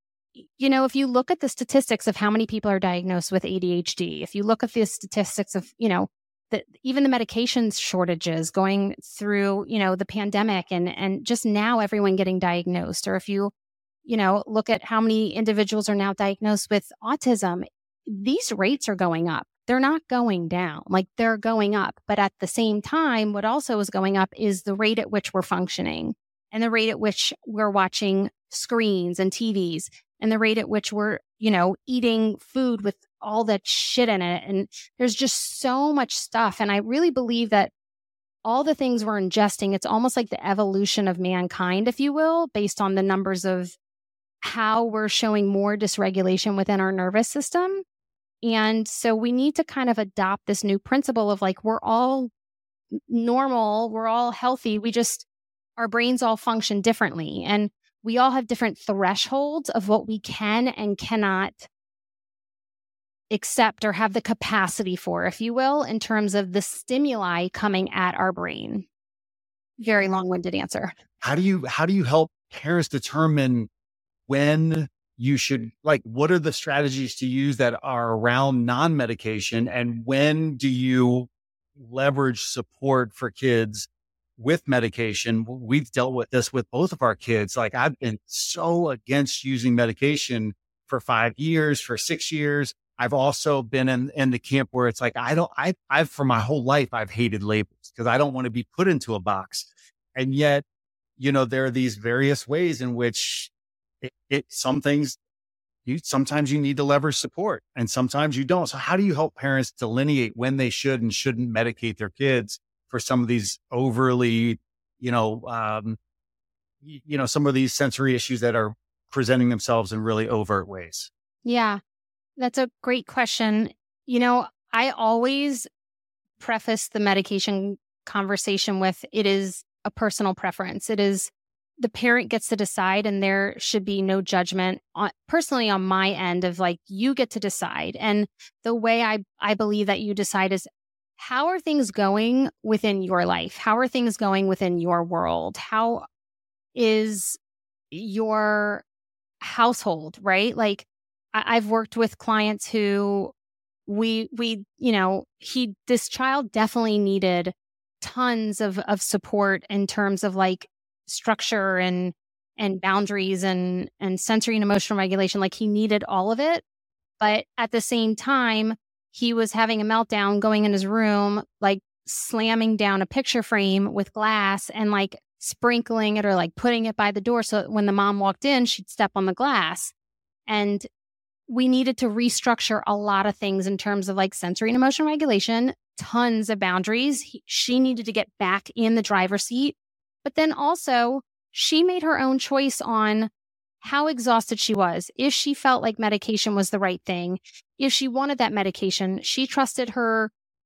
[SPEAKER 2] if you look at the statistics of how many people are diagnosed with ADHD, if you look at the statistics of, even the medications shortages going through, the pandemic and just now everyone getting diagnosed, or if you, look at how many individuals are now diagnosed with autism, these rates are going up. They're not going down, like they're going up. But at the same time, what also is going up is the rate at which we're functioning and the rate at which we're watching screens and TVs and the rate at which we're, eating food with all that shit in it. And there's just so much stuff. And I really believe that all the things we're ingesting, it's almost like the evolution of mankind, if you will, based on the numbers of how we're showing more dysregulation within our nervous system. And so we need to kind of adopt this new principle of like, we're all normal, we're all healthy. Our brains all function differently. And we all have different thresholds of what we can and cannot accept or have the capacity for, if you will, in terms of the stimuli coming at our brain. Very long-winded answer.
[SPEAKER 3] How do you help parents determine when you should, like, what are the strategies to use that are around non-medication, and when do you leverage support for kids with medication? We've dealt with this with both of our kids. Like I've been so against using medication for 5 years, for 6 years. I've also been in the camp where it's like, I've for my whole life, I've hated labels because I don't want to be put into a box. And yet, there are these various ways in which sometimes you need to leverage support and sometimes you don't. So how do you help parents delineate when they should and shouldn't medicate their kids for some of these overly, some of these sensory issues that are presenting themselves in really overt ways?
[SPEAKER 2] Yeah, that's a great question. I always preface the medication conversation with, it is a personal preference. It is the parent gets to decide, and there should be no judgment personally on my end of like, you get to decide. And the way I believe that you decide is how are things going within your life? How are things going within your world? How is your household, right? Like I've worked with clients who this child definitely needed tons of support in terms of like structure and boundaries and sensory and emotional regulation. Like he needed all of it. But at the same time, he was having a meltdown, going in his room, like slamming down a picture frame with glass and like sprinkling it or like putting it by the door. So when the mom walked in, she'd step on the glass. And we needed to restructure a lot of things in terms of like sensory and emotional regulation, tons of boundaries. She needed to get back in the driver's seat. But then also, she made her own choice on how exhausted she was. If she felt like medication was the right thing, if she wanted that medication, she trusted her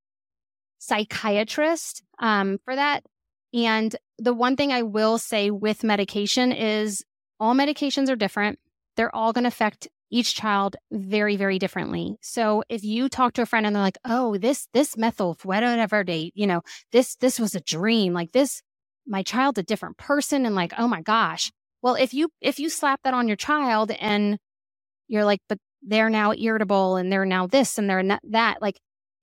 [SPEAKER 2] psychiatrist for that. And the one thing I will say with medication is all medications are different. They're all going to affect each child very, very differently. So if you talk to a friend and they're like, oh, this methyl whatever date, this was a dream, like this, my child's a different person. And like, oh my gosh. Well, if you slap that on your child and you're like, but they're now irritable and they're now this and they're not that, like,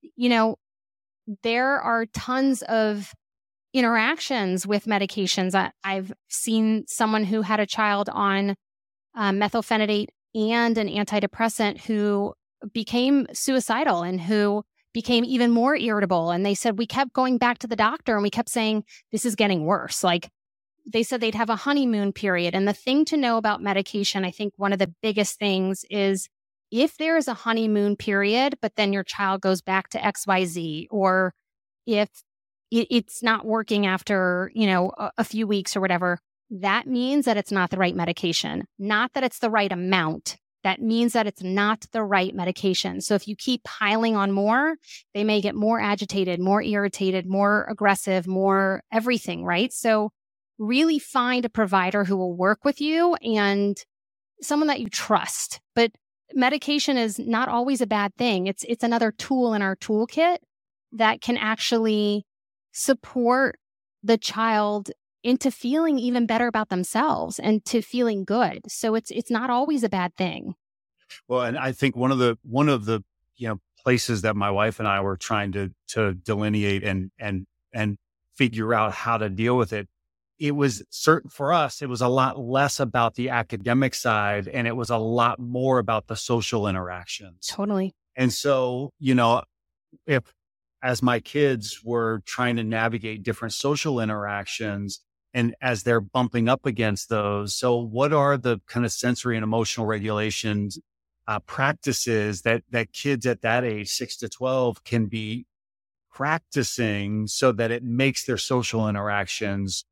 [SPEAKER 2] there are tons of interactions with medications. I've seen someone who had a child on methylphenidate and an antidepressant who became suicidal and who became even more irritable. And they said, we kept going back to the doctor and we kept saying, this is getting worse. Like they said they'd have a honeymoon period. And the thing to know about medication, I think one of the biggest things is if there is a honeymoon period, but then your child goes back to XYZ, or if it's not working after, a few weeks or whatever, that means that it's not the right medication, not that it's the right amount. That means that it's not the right medication. So if you keep piling on more, they may get more agitated, more irritated, more aggressive, more everything, right? So really find a provider who will work with you and someone that you trust. But medication is not always a bad thing. It's another tool in our toolkit that can actually support the child into feeling even better about themselves and to feeling good. So it's not always a bad thing.
[SPEAKER 3] Well, and I think one of the places that my wife and I were trying to delineate and figure out how to deal with it, it was certain for us, it was a lot less about the academic side and it was a lot more about the social interactions.
[SPEAKER 2] Totally.
[SPEAKER 3] And so, if as my kids were trying to navigate different social interactions and as they're bumping up against those, so what are the kind of sensory and emotional regulations practices that kids at that age, 6 to 12, can be practicing so that it makes their social interactions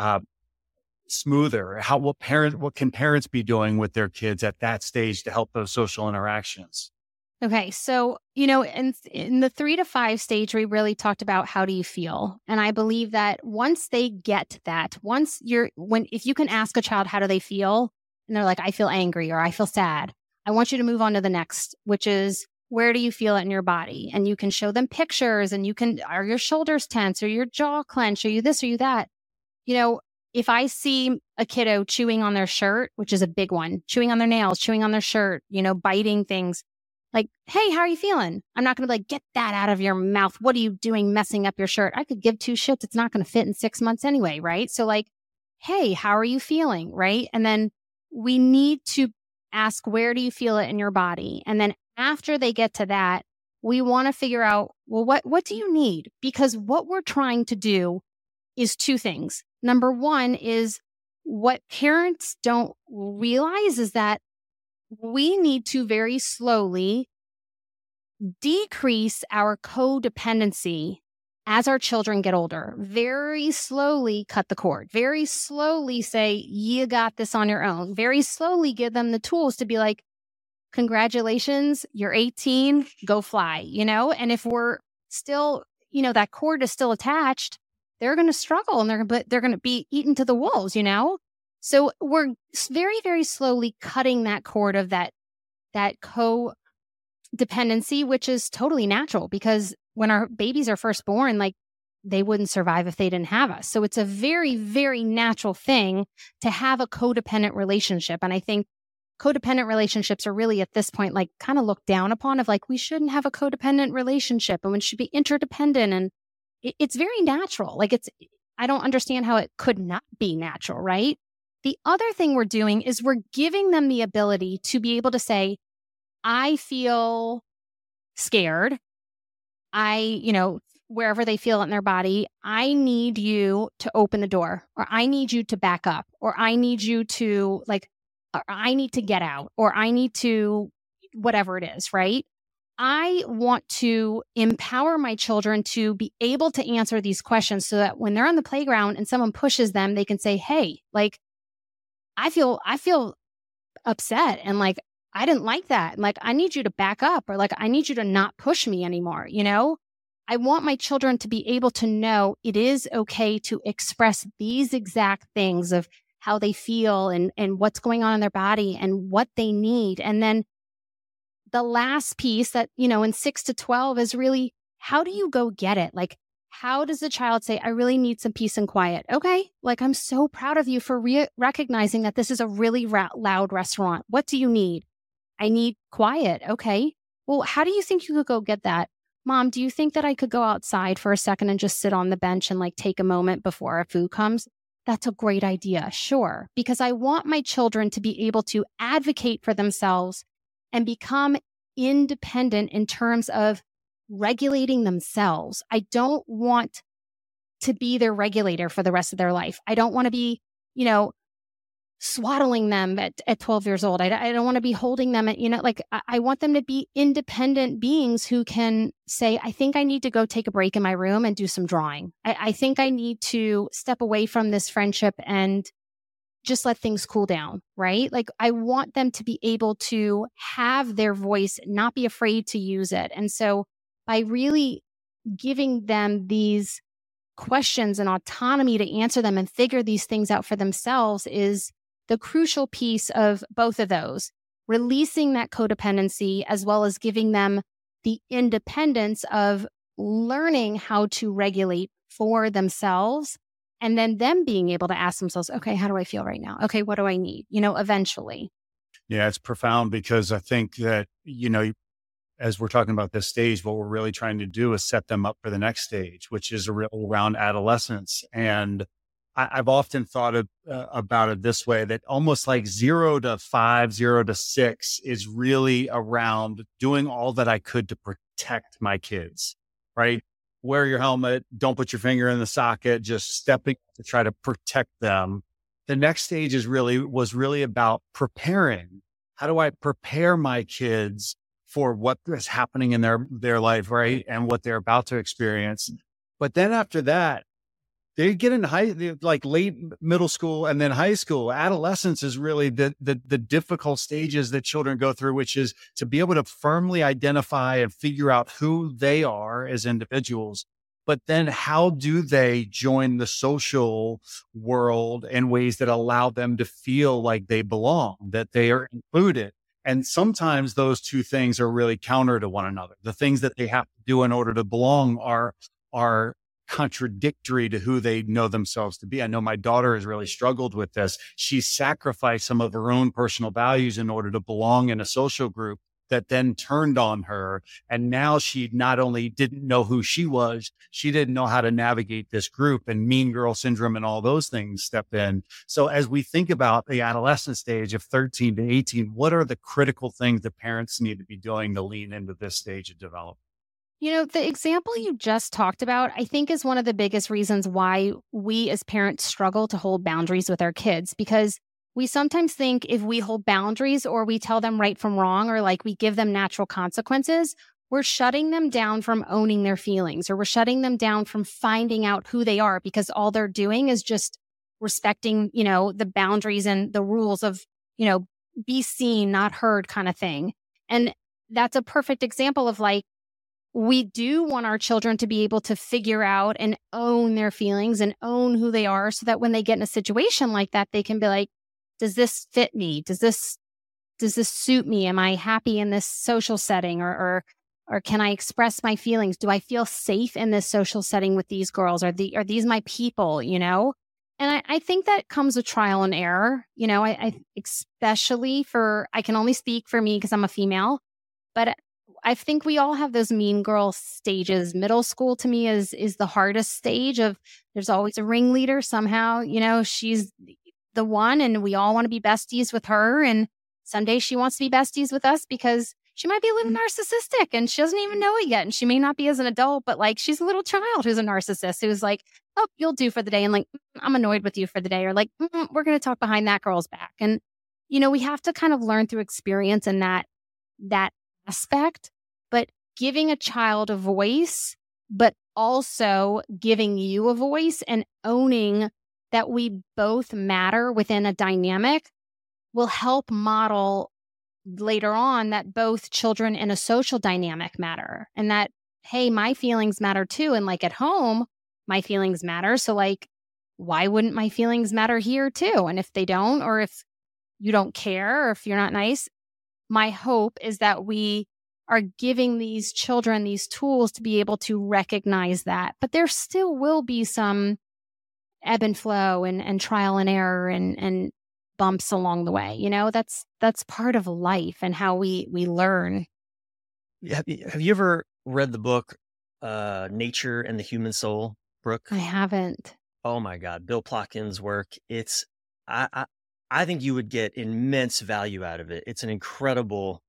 [SPEAKER 3] smoother? What can parents be doing with their kids at that stage to help those social interactions?
[SPEAKER 2] Okay. So, in the 3 to 5 stage, we really talked about how do you feel? And I believe that once they get that, if you can ask a child, how do they feel? And they're like, I feel angry or I feel sad. I want you to move on to the next, which is, where do you feel it in your body? And you can show them pictures and are your shoulders tense or your jaw clenched? Are you this or you that? If I see a kiddo chewing on their shirt, which is a big one, chewing on their nails, chewing on their shirt, biting things, like, hey, how are you feeling? I'm not going to be like, get that out of your mouth. What are you doing messing up your shirt? I could give 2 shits. It's not going to fit in 6 months anyway, right? So like, hey, how are you feeling, right? And then we need to ask, where do you feel it in your body? And then after they get to that, we want to figure out, well, what do you need? Because what we're trying to do is 2 things. Number 1 is what parents don't realize is that we need to very slowly decrease our codependency as our children get older. Very slowly cut the cord. Very slowly say, you got this on your own. Very slowly give them the tools to be like, congratulations, you're 18, go fly, And if we're still, that cord is still attached, they're going to struggle and they're going to be eaten to the wolves, So we're very, very slowly cutting that cord of that codependency, which is totally natural because when our babies are first born, like they wouldn't survive if they didn't have us. So it's a very, very natural thing to have a codependent relationship. And I think codependent relationships are really at this point, like kind of looked down upon, of like, we shouldn't have a codependent relationship and we should be interdependent. And it's very natural. Like I don't understand how it could not be natural, right? The other thing we're doing is we're giving them the ability to be able to say, I feel scared. Wherever they feel it in their body, I need you to open the door, or I need you to back up, or I need you to or I need to get out, or I need to, whatever it is, right? I want to empower my children to be able to answer these questions so that when they're on the playground and someone pushes them, they can say, hey, like, I feel upset. And like, I didn't like that. And like, I need you to back up, or like, I need you to not push me anymore. I want my children to be able to know it is okay to express these exact things of how they feel and what's going on in their body and what they need. And then the last piece that, in 6 to 12 is really, how do you go get it? Like, how does the child say, I really need some peace and quiet? Okay. Like, I'm so proud of you for recognizing that this is a really loud restaurant. What do you need? I need quiet. Okay. Well, how do you think you could go get that? Mom, do you think that I could go outside for a second and just sit on the bench and like take a moment before our food comes? That's a great idea. Sure. Because I want my children to be able to advocate for themselves and become independent in terms of regulating themselves. I don't want to be their regulator for the rest of their life. I don't want to be, swaddling them at 12 years old. I don't want to be holding them at, I want them to be independent beings who can say, I think I need to go take a break in my room and do some drawing. I think I need to step away from this friendship and just let things cool down, right? Like, I want them to be able to have their voice, not be afraid to use it. And so by really giving them these questions and autonomy to answer them and figure these things out for themselves is the crucial piece of both of those, releasing that codependency as well as giving them the independence of learning how to regulate for themselves, and then them being able to ask themselves, okay, how do I feel right now? Okay, what do I need? Eventually.
[SPEAKER 3] Yeah, it's profound because I think that, as we're talking about this stage, what we're really trying to do is set them up for the next stage, which is around adolescence. And I've often thought about it this way, that almost like 0 to 5, 0 to 6 is really around doing all that I could to protect my kids, right? Wear your helmet, don't put your finger in the socket, just stepping to try to protect them. The next stage was really about preparing. How do I prepare my kids for what is happening in their life, right? And what they're about to experience. But then after that, they get into late middle school and then high school. Adolescence is really the difficult stages that children go through, which is to be able to firmly identify and figure out who they are as individuals. But then how do they join the social world in ways that allow them to feel like they belong, that they are included? And sometimes those two things are really counter to one another. The things that they have to do in order to belong are contradictory to who they know themselves to be. I know my daughter has really struggled with this. She sacrificed some of her own personal values in order to belong in a social group that then turned on her. And now she not only didn't know who she was, she didn't know how to navigate this group, and mean girl syndrome and all those things step in. So as we think about the adolescent stage of 13 to 18, what are the critical things that parents need to be doing to lean into this stage of development?
[SPEAKER 2] The example you just talked about, I think, is one of the biggest reasons why we as parents struggle to hold boundaries with our kids, because we sometimes think if we hold boundaries or we tell them right from wrong, or like we give them natural consequences, we're shutting them down from owning their feelings, or we're shutting them down from finding out who they are, because all they're doing is just respecting, the boundaries and the rules of, be seen, not heard kind of thing. And that's a perfect example of like, we do want our children to be able to figure out and own their feelings and own who they are, so that when they get in a situation like that, they can be like, does this fit me? Does this suit me? Am I happy in this social setting? Or Or can I express my feelings? Do I feel safe in this social setting with these girls? Are these my people, you know? And I think that comes with trial and error. You know, I especially I can only speak for me because I'm a female, but I think we all have those mean girl stages. Middle school to me is the hardest stage of there's always a ringleader somehow, you know, she's the one and we all want to be besties with her. And someday she wants to be besties with us because she might be a little narcissistic and she doesn't even know it yet. And she may not be as an adult, but like she's a little child who's a narcissist who's like, oh, you'll do for the day. And like, I'm annoyed with you for the day. Or like, we're going to talk behind that girl's back. And, you know, we have to kind of learn through experience in that aspect, but giving a child a voice, but also giving you a voice and owning that we both matter within a dynamic will help model later on that both children in a social dynamic matter and that, hey, my feelings matter too. And like at home, my feelings matter. So like, why wouldn't my feelings matter here too? And if they don't, or if you don't care, or if you're not nice, my hope is that we are giving these children these tools to be able to recognize that. But there still will be some ebb and flow and trial and error and bumps along the way. You know, that's part of life and how we learn.
[SPEAKER 1] Have you ever read the book Nature and the Human Soul, Brooke?
[SPEAKER 2] I haven't.
[SPEAKER 1] Oh my God, Bill Plotkin's work. I think you would get immense value out of it. It's an incredible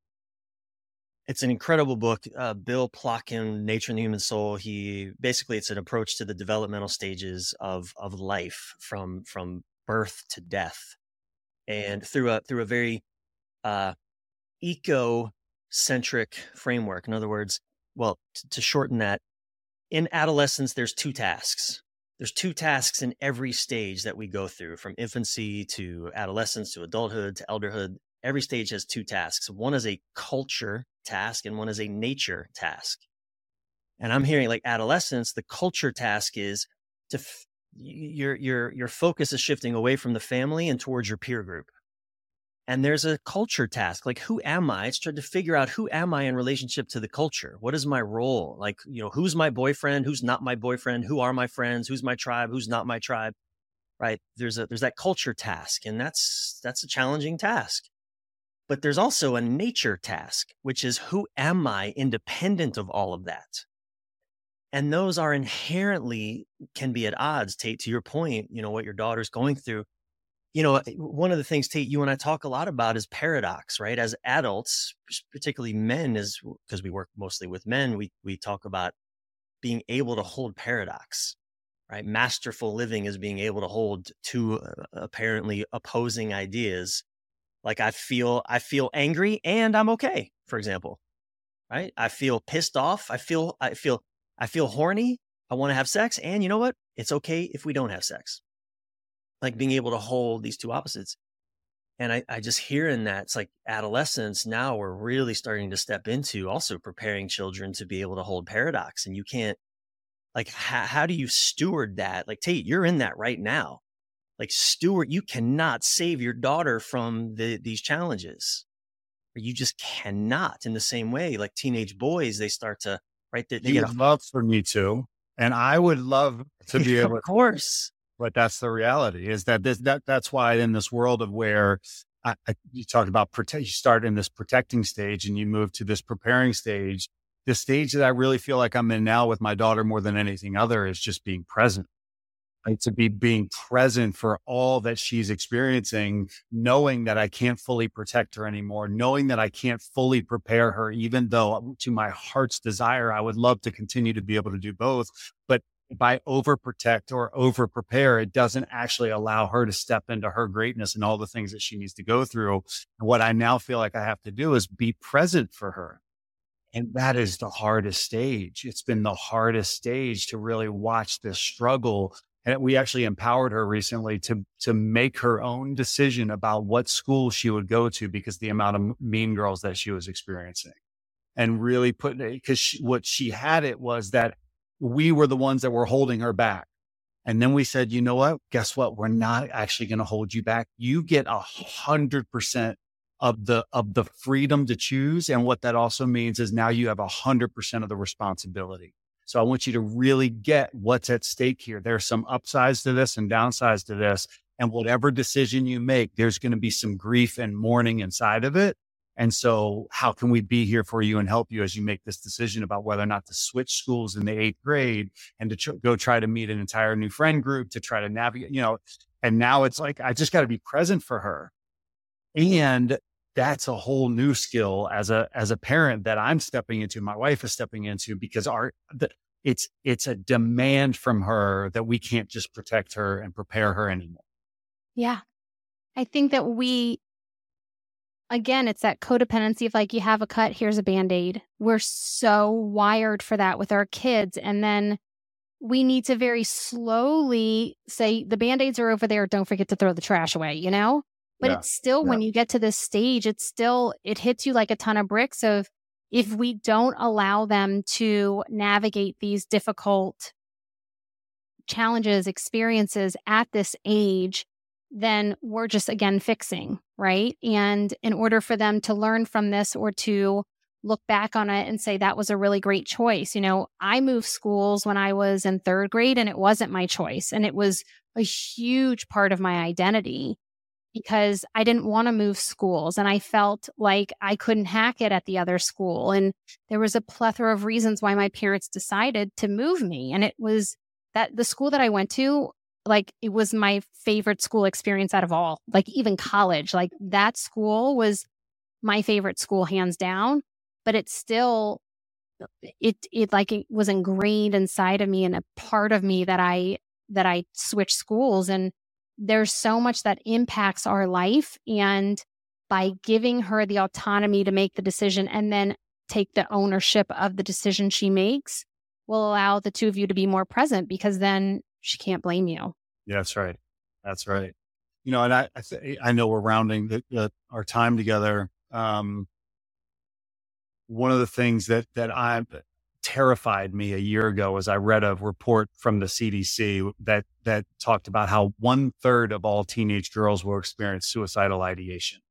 [SPEAKER 1] book. Bill Plotkin, Nature and the Human Soul. It's an approach to the developmental stages of life from birth to death, and through a very eco-centric framework. In other words, well, to shorten that, in adolescence, there's two tasks. There's two tasks in every stage that we go through, from infancy to adolescence to adulthood to elderhood. Every stage has two tasks. One is a culture task and one is a nature task. And I'm hearing like adolescence, the culture task is your focus is shifting away from the family and towards your peer group. And there's a culture task, like who am I? It's trying to figure out who am I in relationship to the culture? What is my role? Like, you know, who's my boyfriend? Who's not my boyfriend? Who are my friends? Who's my tribe? Who's not my tribe? Right? There's that culture task, and that's a challenging task. But there's also a nature task, which is who am I independent of all of that? And those are inherently can be at odds, Tate, to your point, you know, what your daughter's going through. You know, one of the things, Tate, you and I talk a lot about is paradox, right? As adults, particularly men, is because we work mostly with men, we talk about being able to hold paradox, right? Masterful living is being able to hold two apparently opposing ideas. Like I feel angry and I'm okay, for example, right? I feel pissed off. I feel horny. I want to have sex. And you know what? It's okay if we don't have sex. Like being able to hold these two opposites. And I just hear in that, it's like adolescence. Now we're really starting to step into also preparing children to be able to hold paradox. And you can't, like, how do you steward that? Like, Tate, you're in that right now. Like, steward, you cannot save your daughter from these challenges. Or you just cannot. In the same way, like teenage boys, they start to, right?
[SPEAKER 3] You would love for me to, and I would love to be able.
[SPEAKER 1] Of course.
[SPEAKER 3] But that's the reality, is that that's why in this world of where you talked about you start in this protecting stage and you move to this preparing stage. The stage that I really feel like I'm in now with my daughter more than anything other is just being present. Right? To be being present for all that she's experiencing, knowing that I can't fully protect her anymore, knowing that I can't fully prepare her, even though to my heart's desire, I would love to continue to be able to do both. But if I overprotect or overprepare, it doesn't actually allow her to step into her greatness and all the things that she needs to go through. And what I now feel like I have to do is be present for her. And that is the hardest stage. It's been the hardest stage to really watch this struggle. And we actually empowered her recently to make her own decision about what school she would go to because the amount of mean girls that she was experiencing. And really because what she had it was that we were the ones that were holding her back. And then we said, you know what? Guess what? We're not actually going to hold you back. You get 100% of the freedom to choose. And what that also means is now you have 100% of the responsibility. So I want you to really get what's at stake here. There's some upsides to this and downsides to this. And whatever decision you make, there's going to be some grief and mourning inside of it. And so how can we be here for you and help you as you make this decision about whether or not to switch schools in the 8th grade and to go try to meet an entire new friend group to try to navigate, and now it's like, I just got to be present for her. And that's a whole new skill as a parent that I'm stepping into, my wife is stepping into, because it's a demand from her that we can't just protect her and prepare her anymore.
[SPEAKER 2] Yeah. I think that again, it's that codependency of like, you have a cut, here's a Band-Aid. We're so wired for that with our kids. And then we need to very slowly say, the Band-Aids are over there. Don't forget to throw the trash away, But it's still, when you get to this stage, it hits you like a ton of bricks of, if we don't allow them to navigate these difficult challenges, experiences at this age, then we're just, again, fixing, right? And in order for them to learn from this or to look back on it and say, that was a really great choice. I moved schools when I was in 3rd grade and it wasn't my choice. And it was a huge part of my identity because I didn't want to move schools and I felt like I couldn't hack it at the other school. And there was a plethora of reasons why my parents decided to move me. And it was that the school that I went to, like, it was my favorite school experience out of all, like even college, like that school was my favorite school, hands down, but it still, it was ingrained inside of me and a part of me that I switched schools. And there's so much that impacts our life. And by giving her the autonomy to make the decision and then take the ownership of the decision she makes will allow the two of you to be more present, because then she can't blame you.
[SPEAKER 3] Yeah, that's right. That's right. And I know we're rounding our time together. One of the things that terrified me a year ago was I read a report from the CDC that talked about how 1/3 of all teenage girls will experience suicidal ideation.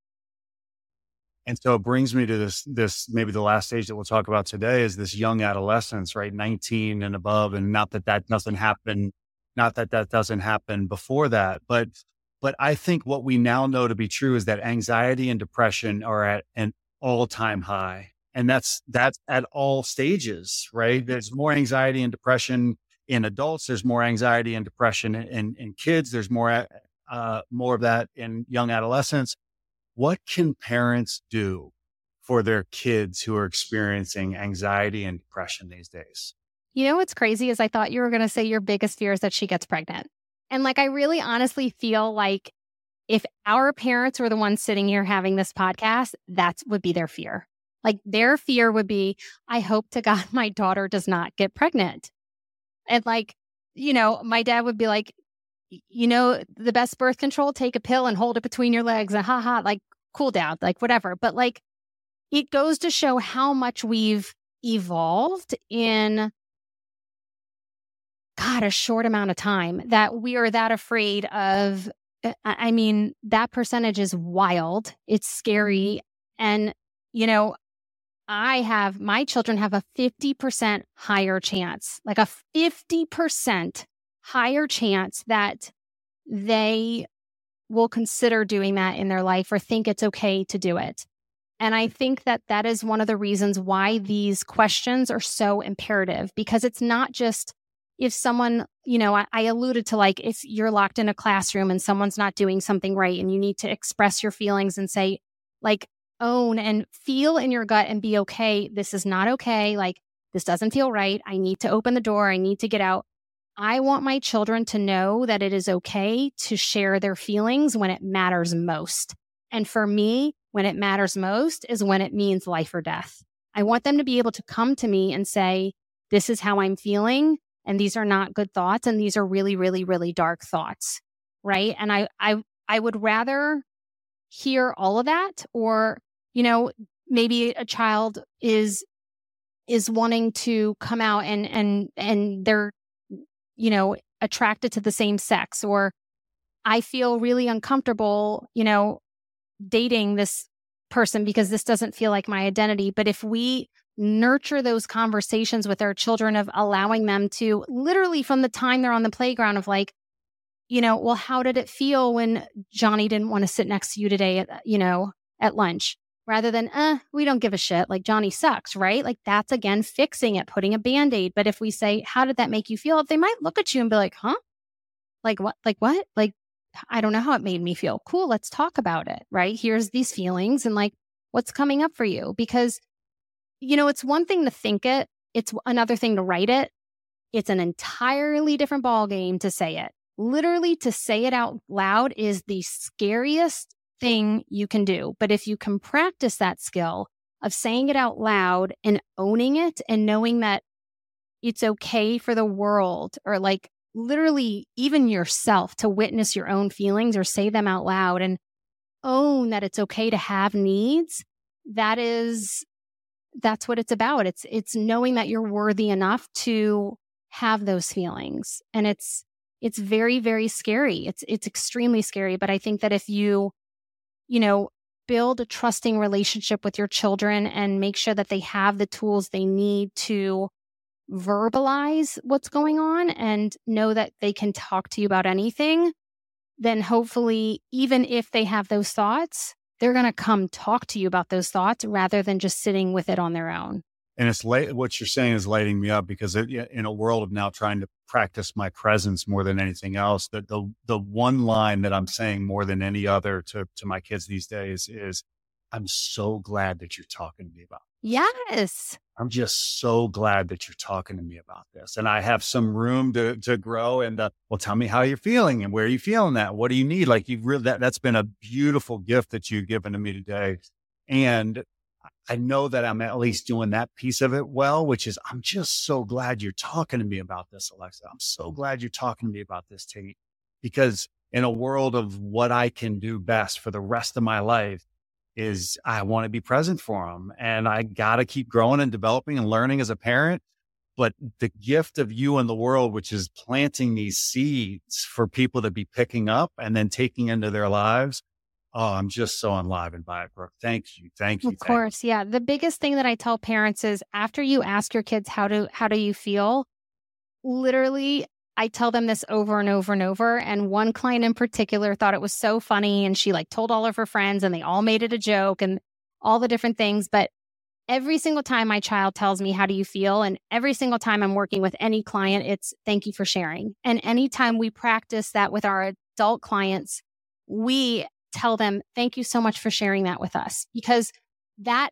[SPEAKER 3] And so it brings me to this maybe the last stage that we'll talk about today is this young adolescence, right? 19 and above. And not that doesn't happen before that, but I think what we now know to be true is that anxiety and depression are at an all-time high. And that's at all stages, right? There's more anxiety and depression in adults. There's more anxiety and depression in kids. There's more of that in young adolescents. What can parents do for their kids who are experiencing anxiety and depression these days?
[SPEAKER 2] What's crazy is I thought you were going to say your biggest fear is that she gets pregnant. And I really honestly feel like if our parents were the ones sitting here having this podcast, that would be their fear. Like their fear would be, I hope to God my daughter does not get pregnant. And my dad would be like, the best birth control, take a pill and hold it between your legs and cool down, whatever. But it goes to show how much we've evolved in a short amount of time that we are that afraid of. That percentage is wild. It's scary. And, my children have a 50% higher chance, like a 50% higher chance that they will consider doing that in their life or think it's okay to do it. And I think that is one of the reasons why these questions are so imperative, because it's not just if someone, I alluded to if you're locked in a classroom and someone's not doing something right and you need to express your feelings and say, own and feel in your gut and be okay. This is not okay. This doesn't feel right. I need to open the door. I need to get out. I want my children to know that it is okay to share their feelings when it matters most. And for me, when it matters most is when it means life or death. I want them to be able to come to me and say, this is how I'm feeling. And these are not good thoughts. And these are really, really, really dark thoughts. Right. And I would rather hear all of that, or, maybe a child is wanting to come out and they're, attracted to the same sex, or I feel really uncomfortable, dating this person because this doesn't feel like my identity. But if we nurture those conversations with our children of allowing them to literally from the time they're on the playground of like, well, how did it feel when Johnny didn't want to sit next to you today at lunch? Rather than, we don't give a shit, like Johnny sucks, right? Like that's again, fixing it, putting a Band-Aid. But if we say, how did that make you feel? They might look at you and be like, huh? Like what? Like what? Like, I don't know how it made me feel. Cool. Let's talk about it, right? Here's these feelings and like, what's coming up for you? Because, it's one thing to think it. It's another thing to write it. It's an entirely different ballgame to say it. Literally to say it out loud is the scariest thing you can do. But if you can practice that skill of saying it out loud and owning it and knowing that it's okay for the world or like literally even yourself to witness your own feelings or say them out loud and own that it's okay to have needs, that's what it's about. It's knowing that you're worthy enough to have those feelings. And it's very, very scary. It's extremely scary. But I think that if you build a trusting relationship with your children and make sure that they have the tools they need to verbalize what's going on and know that they can talk to you about anything, then hopefully, even if they have those thoughts, they're going to come talk to you about those thoughts rather than just sitting with it on their own.
[SPEAKER 3] And it's what you're saying is lighting me up because in a world of now trying to practice my presence more than anything else, the one line that I'm saying more than any other to my kids these days is, I'm so glad that you're talking to me about this.
[SPEAKER 2] Yes.
[SPEAKER 3] I'm just so glad that you're talking to me about this. And I have some room to grow and, well, tell me how you're feeling and where are you feeling that? What do you need? Like that's been a beautiful gift that you've given to me today. And I know that I'm at least doing that piece of it well, which is, I'm just so glad you're talking to me about this, Alexa. I'm so glad you're talking to me about this, Tate, because in a world of what I can do best for the rest of my life is I want to be present for them. And I got to keep growing and developing and learning as a parent. But the gift of you in the world, which is planting these seeds for people to be picking up and then taking into their lives. Oh, I'm just so enlivened by it, Brooke. Thank you. Thank you.
[SPEAKER 2] Of course. Yeah. The biggest thing that I tell parents is after you ask your kids, how do you feel? Literally, I tell them this over and over and over. And one client in particular thought it was so funny. And she like told all of her friends and they all made it a joke and all the different things. But every single time my child tells me, how do you feel? And every single time I'm working with any client, it's thank you for sharing. And anytime we practice that with our adult clients, we tell them, thank you so much for sharing that with us, because that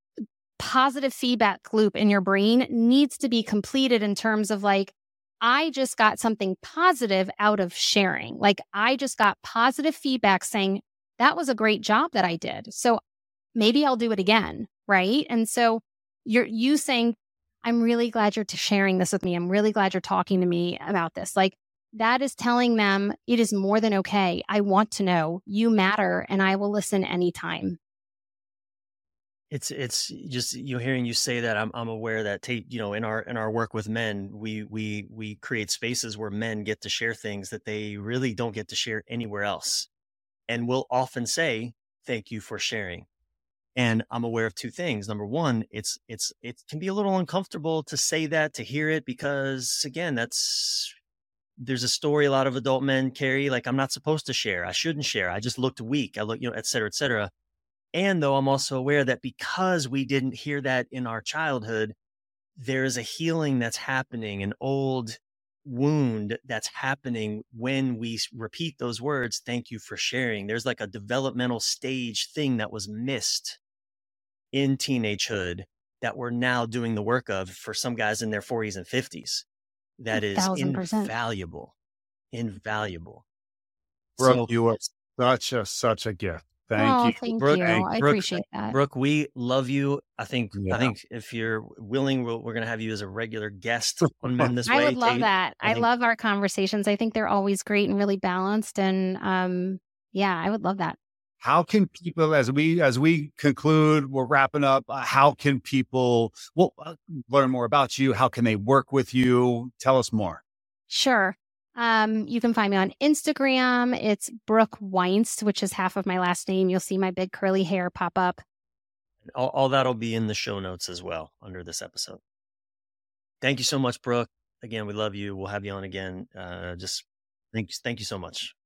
[SPEAKER 2] positive feedback loop in your brain needs to be completed in terms of like, I just got something positive out of sharing. Like I just got positive feedback saying that was a great job that I did. So maybe I'll do it again. Right. And so you saying, I'm really glad you're sharing this with me. I'm really glad you're talking to me about this. Like, that is telling them it is more than okay. I want to know you matter and I will listen anytime.
[SPEAKER 1] It's just hearing you say that I'm aware that in our work with men, we create spaces where men get to share things that they really don't get to share anywhere else. And we'll often say, thank you for sharing. And I'm aware of two things. Number one, it can be a little uncomfortable to say that, to hear it, because again, there's a story a lot of adult men carry, like, I'm not supposed to share. I shouldn't share. I just looked weak. I look, et cetera, et cetera. And though I'm also aware that because we didn't hear that in our childhood, there is a healing that's happening, an old wound that's happening when we repeat those words, thank you for sharing. There's like a developmental stage thing that was missed in teenagehood that we're now doing the work of for some guys in their 40s and 50s. That is
[SPEAKER 2] 1,000%.
[SPEAKER 1] invaluable.
[SPEAKER 3] Brooke, you are such a gift. Thank you.
[SPEAKER 2] Thank
[SPEAKER 1] Brooke,
[SPEAKER 2] you. I appreciate that.
[SPEAKER 1] Brooke, we love you. I think if you're willing, we're going to have you as a regular guest on Men This Way.
[SPEAKER 2] I would love that. I love our conversations. I think they're always great and really balanced. And I would love that.
[SPEAKER 3] How can people, as we conclude, we're wrapping up, how can people learn more about you? How can they work with you? Tell us more.
[SPEAKER 2] Sure. You can find me on Instagram. It's Brooke Weinst, which is half of my last name. You'll see my big curly hair pop up.
[SPEAKER 1] All that'll be in the show notes as well under this episode. Thank you so much, Brooke. Again, we love you. We'll have you on again. Just thank you so much.